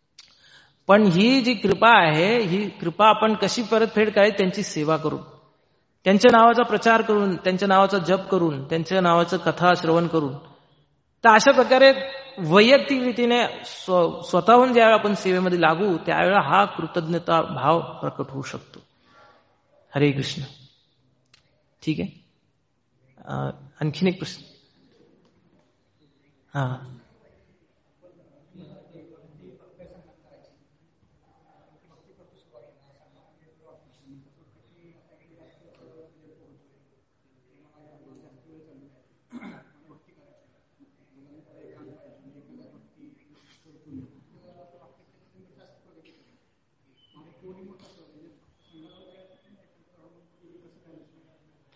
पण ही जी कृपा आहे, ही कृपा आपण कशी परतफेड करायची, त्यांची सेवा करून, त्यांच्या नावाचा प्रचार करून, त्यांच्या नावाचा जप करून, त्यांच्या नावाचं कथा श्रवण करून. तर अशा प्रकारे वैयक्तिक रीतीने स्वतःहून ज्यावेळेला आपण सेवेमध्ये लागू, त्यावेळेला हा कृतज्ञता भाव प्रकट होऊ शकतो. हरे कृष्ण. ठीक आहे, आणखीन एक प्रश्न. हा,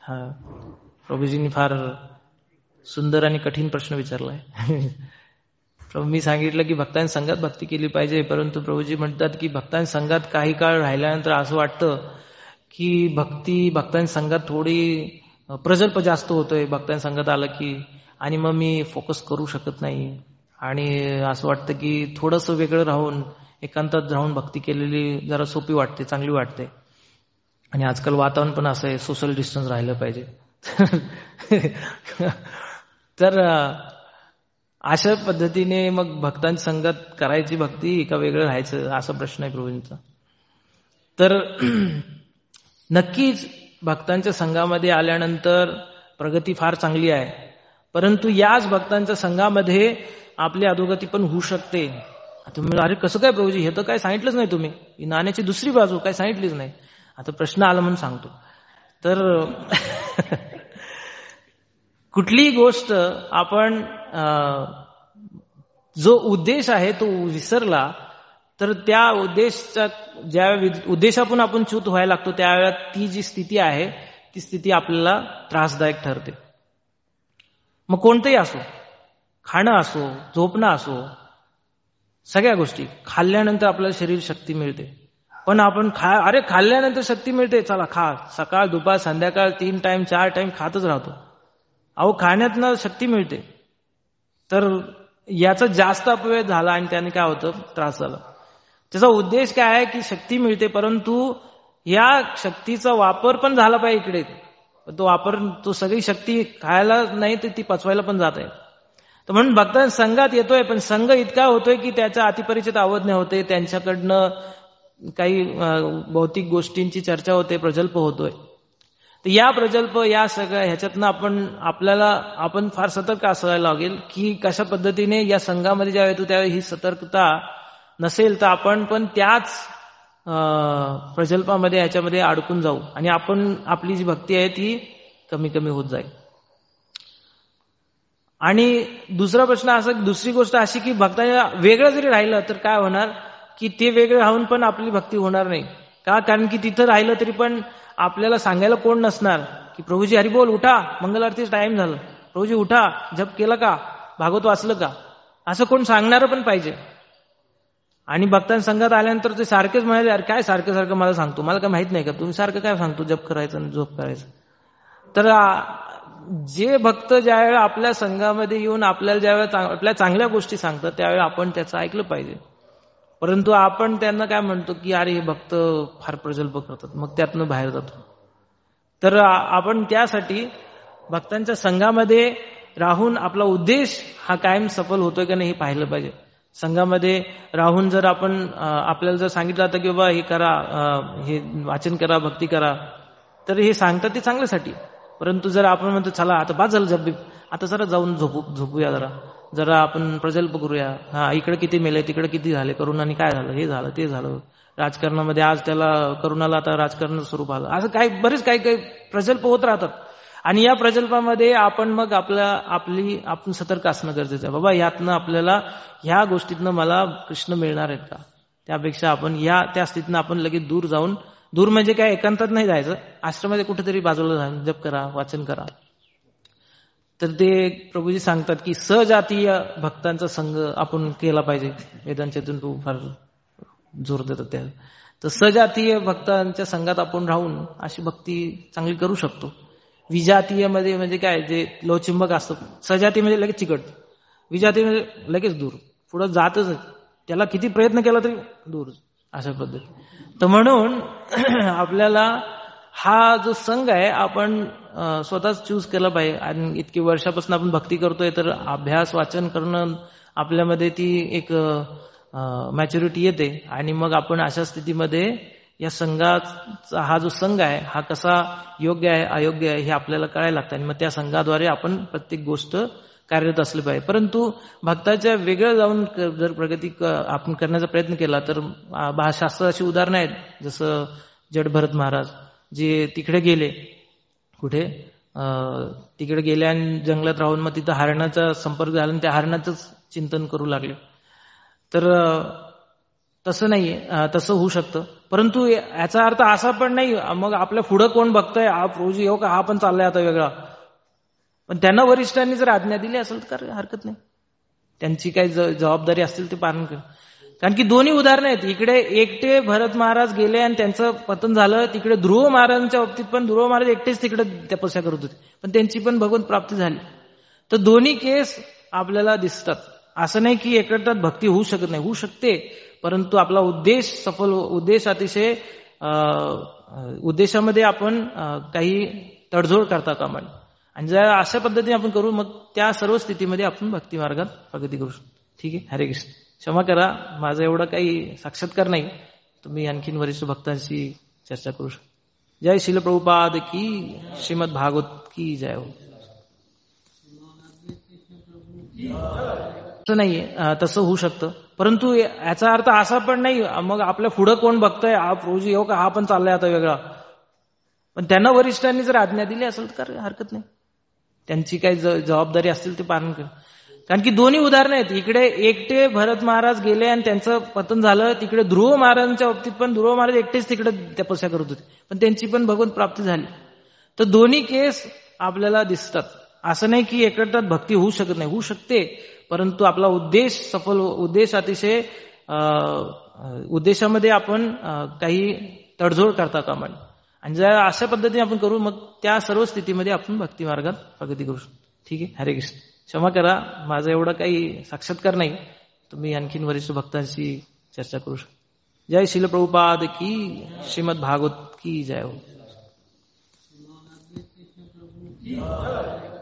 हा, प्रभूजींनी फार सुंदर आणि कठीण प्रश्न विचारलाय. प्रभू मी सांगितलं की भक्तांनी संघात भक्ती केली पाहिजे, परंतु प्रभूजी म्हणतात की भक्तांनी संघात काही काळ राहिल्यानंतर असं वाटतं की भक्तांनी संघात थोडी प्रजल्प जास्त होतोय भक्तांनी संघात आलं की, आणि मग मी फोकस करू शकत नाही, आणि असं वाटतं की थोडंसं वेगळं राहून एकांतात राहून भक्ती केलेली जरा सोपी वाटते, चांगली वाटते. आणि आजकाल वातावरण पण असं आहे, सोशल डिस्टन्स राहिलं पाहिजे. तर अशा पद्धतीने मग भक्तांची संगत करायची भक्ती का वेगळं राहायचं, असा प्रश्न आहे प्रभूंचा. तर नक्कीच भक्तांच्या संघामध्ये आल्यानंतर प्रगती फार चांगली आहे, परंतु याच भक्तांच्या संघामध्ये आपली अधोगती पण होऊ शकते. तुम्ही अरे कसं काय प्रभूजी, हे तर काय सांगितलंच नाही तुम्ही, ही नाण्याची दुसरी बाजू काय सांगितलीच नाही. आता प्रश्न आला म्हणून सांगतो. तर कुठलीही गोष्ट आपण जो उद्देश आहे तो विसरला तर त्या ज्या उद्देशातून आपण च्युत व्हायला लागतो त्यावेळेला ती जी स्थिती आहे ती स्थिती आपल्याला त्रासदायक ठरते. मग कोणतंही असो, खाणं असो, झोपणं असो, सगळ्या गोष्टी. खाल्ल्यानंतर आपल्याला शरीर शक्ती मिळते, पण आपण खाल्ल्यानंतर शक्ती मिळते, चला खा, सकाळ दुपार संध्याकाळ 3 टाइम 4 टाइम खातच राहतो. अहो खाण्यातनं शक्ती मिळते, तर याचा जास्त अपव्यय झाला आणि त्याने काय होतं, त्रास झाला. त्याचा उद्देश काय आहे की शक्ती मिळते, परंतु या शक्तीचा वापर पण झाला पाहिजे इकडे. तो सगळी शक्ती खायला नाही तर ती पचवायला पण जात आहे. तर म्हणून भक्तांना संघात येतोय, पण संघ इतका होतोय की त्याच्या अतिपरिचित अवज्ञा होते, त्यांच्याकडनं काही भौतिक गोष्टींची चर्चा होते, प्रजल्प होतोय. तर या प्रजल्प या सगळ्या ह्याच्यातनं आपण फार सतर्क असायला लागेल की कशा पद्धतीने या संघामध्ये जेव्हा येतो त्यावेळी ही सतर्कता नसेल तर आपण पण त्याच प्रजल्पामध्ये ह्याच्यामध्ये अडकून जाऊ आणि आपली जी भक्ती आहे ती कमी कमी होत जाईल. आणि दुसरा प्रश्न दुसरी गोष्ट अशी की भक्तांना वेगळं जरी राहिलं तर काय होणार की ते वेगळं राहून पण आपली भक्ती होणार नाही का, कारण की तिथं राहिलं तरी पण आपल्याला सांगायला कोण नसणार की प्रभूजी हरी बोल, उठा, मंगल आरतीचं टाइम झालं, प्रभूजी उठा, जप केलं का, भागवत वाचलं का, असं कोण सांगणारं पण पाहिजे. आणि भक्तांच्या संघात आल्यानंतर ते सारखेच म्हणाले, अरे काय सारखं सारखं मला सांगतो, मला काय माहित नाही का, तुम्ही सारखं काय सांगतो जप करायचं आणि झोप करायचं. तर जे भक्त ज्यावेळेला आपल्या संघामध्ये येऊन आपल्याला ज्यावेळेला आपल्या चांगल्या गोष्टी सांगतात त्यावेळेला आपण त्याचं ऐकलं पाहिजे. परंतु आपण त्यांना काय म्हणतो की अरे हे भक्त फार प्रजल्प करतात, मग त्यातनं बाहेर जातो. तर आपण त्यासाठी भक्तांच्या संघामध्ये राहून आपला उद्देश हा कायम सफल होतोय का नाही हे पाहिलं पाहिजे. संघामध्ये राहून जर आपल्याला जर सांगितलं जातं की बाबा हे करा, हे वाचन करा, भक्ती करा, तर हे सांगतात ते चांगल्यासाठी. परंतु जर आपण म्हणतो चला आता बाद झालं जप, आता जरा जाऊन झोपूया, जरा आपण प्रजल्प करूया, हा इकडे किती मेले, तिकडे किती झाले, करुणाने काय झालं, हे झालं ते झालं, राजकारणामध्ये आज त्याला करुणाला आता राजकारणाचं स्वरूप आलं, असं बरेच काही प्रजल्प होत राहतात. आणि या प्रजल्पामध्ये आपण आपण सतर्क असणं गरजेचं आहे. बाबा यातनं आपल्याला ह्या गोष्टीतनं मला कृष्ण मिळणार आहेत का, त्यापेक्षा आपण त्या स्थितीनं आपण लगेच दूर म्हणजे काय एकांतात नाही जायचं, आश्रमामध्ये कुठेतरी बाजूला जाऊन जप करा, वाचन करा. तर ते प्रभूजी सांगतात की सजातीय भक्तांचा संघ आपण केला पाहिजे. वेदांच्यातून तो फार जोर देतात त्या. तर सजातीय भक्तांच्या संघात आपण राहून अशी भक्ती चांगली करू शकतो. विजातीय मध्ये म्हणजे काय, जे लोचिंबक असतं. सजाती म्हणजे लगेच चिकट, विजाती म्हणजे लगेच दूर, पुढे जातच, त्याला किती प्रयत्न केला तरी दूर, अशा पद्धती. तर म्हणून आपल्याला हा जो संघ आहे आपण स्वतःच चूज केला पाहिजे. आणि इतकी वर्षापासून आपण भक्ती करतोय तर अभ्यास वाचन करणं आपल्यामध्ये ती एक मॅच्युरिटी येते. आणि मग आपण अशा स्थितीमध्ये या संघाचा हा जो संघ आहे हा कसा योग्य आहे अयोग्य आहे हे आपल्याला कळायला लागतं. आणि मग त्या संघाद्वारे आपण प्रत्येक गोष्ट कार्यरत असली पाहिजे. परंतु भक्ताच्या वेगळं जाऊन जर प्रगती आपण करण्याचा प्रयत्न केला तर शास्त्राची उदाहरणं आहेत. जसं जड भरत महाराज जे तिकडे गेले, तिकडे गेले आणि जंगलात राहून मग तिथं हरणाचा संपर्क झाला आणि त्या हरणाचंच चिंतन करू लागले. तर तसं नाहीये, तसं होऊ शकतं. परंतु याचा अर्थ असा पण नाही मग आपल्या पुढं कोण बघतंय, हा प्रभूजी येऊ का, हा पण चाललाय आता वेगळा. पण त्यांना वरिष्ठांनी जर आज्ञा दिली असेल तर हरकत नाही. त्यांची काही जबाबदारी असतील ते पालन कर. कारण की दोन्ही उदाहरणं आहेत. इकडे एकटे भरत महाराज गेले आणि त्यांचं पतन झालं. तिकडे ध्रुव महाराजांच्या बाबतीत पण ध्रुव महाराज एकटेच तिकडे तपस्या करत होते, पण त्यांची पण भगवंत प्राप्ती झाली. तर दोन्ही केस आपल्याला दिसतात. असं नाही की एकट्यात भक्ती होऊ शकत नाही, होऊ शकते, परंतु आपला उद्देश सफल, उद्देश अतिशय उद्देशामध्ये आपण काही तडजोड करता कामा नये. आणि जर अशा पद्धतीने आपण करू मग त्या सर्व स्थितीमध्ये आपण भक्ती मार्गात प्रगती करू शकतो. ठीक आहे. हरे कृष्ण. क्षमा करा, माझं एवढं काही साक्षात्कार नाही, तुम्ही आणखीन वरिष्ठ भक्तांशी चर्चा करू शकता. जय श्रील प्रभुपाद की, श्रीमद भागवत की जय हो. तसं नाहीये, तसं होऊ शकतं, परंतु याचा अर्थ असा पण नाही मग आपल्या पुढं कोण बघतंय, हा प्रभूजी येऊ का, हा पण चाललाय आता वेगळा. पण त्यांना वरिष्ठांनी जर आज्ञा दिली असेल तर हरकत नाही. त्यांची काही जबाबदारी असतील ते पालन कर. कारण की दोन्ही उदाहरणं आहेत. इकडे एकटे भरत महाराज गेले आणि त्यांचं पतन झालं. तिकडे ध्रुव महाराजांच्या बाबतीत पण ध्रुव महाराज एकटेच तिकडे तपस्या करत होते, पण त्यांची पण भगवंत प्राप्ती झाली. तर दोन्ही केस आपल्याला दिसतात. असं नाही की एकट्यात भक्ती होऊ शकत नाही, होऊ शकते, परंतु आपला उद्देश सफल, उद्देश अतिशय उद्देशामध्ये आपण काही तडजोड करता कामा नये. आणि जर अशा पद्धतीने आपण करू मग त्या सर्व स्थितीमध्ये आपण भक्ती मार्गात प्रगती करू शकतो. ठीक आहे. हरे कृष्ण. क्षमा करा, माझं एवढं काही साक्षात्कार नाही, तुम्ही आणखीन वरिष्ठ भक्तांशी चर्चा करू शकता. जय श्रील प्रभुपाद की, श्रीमद भागवत की जय हो.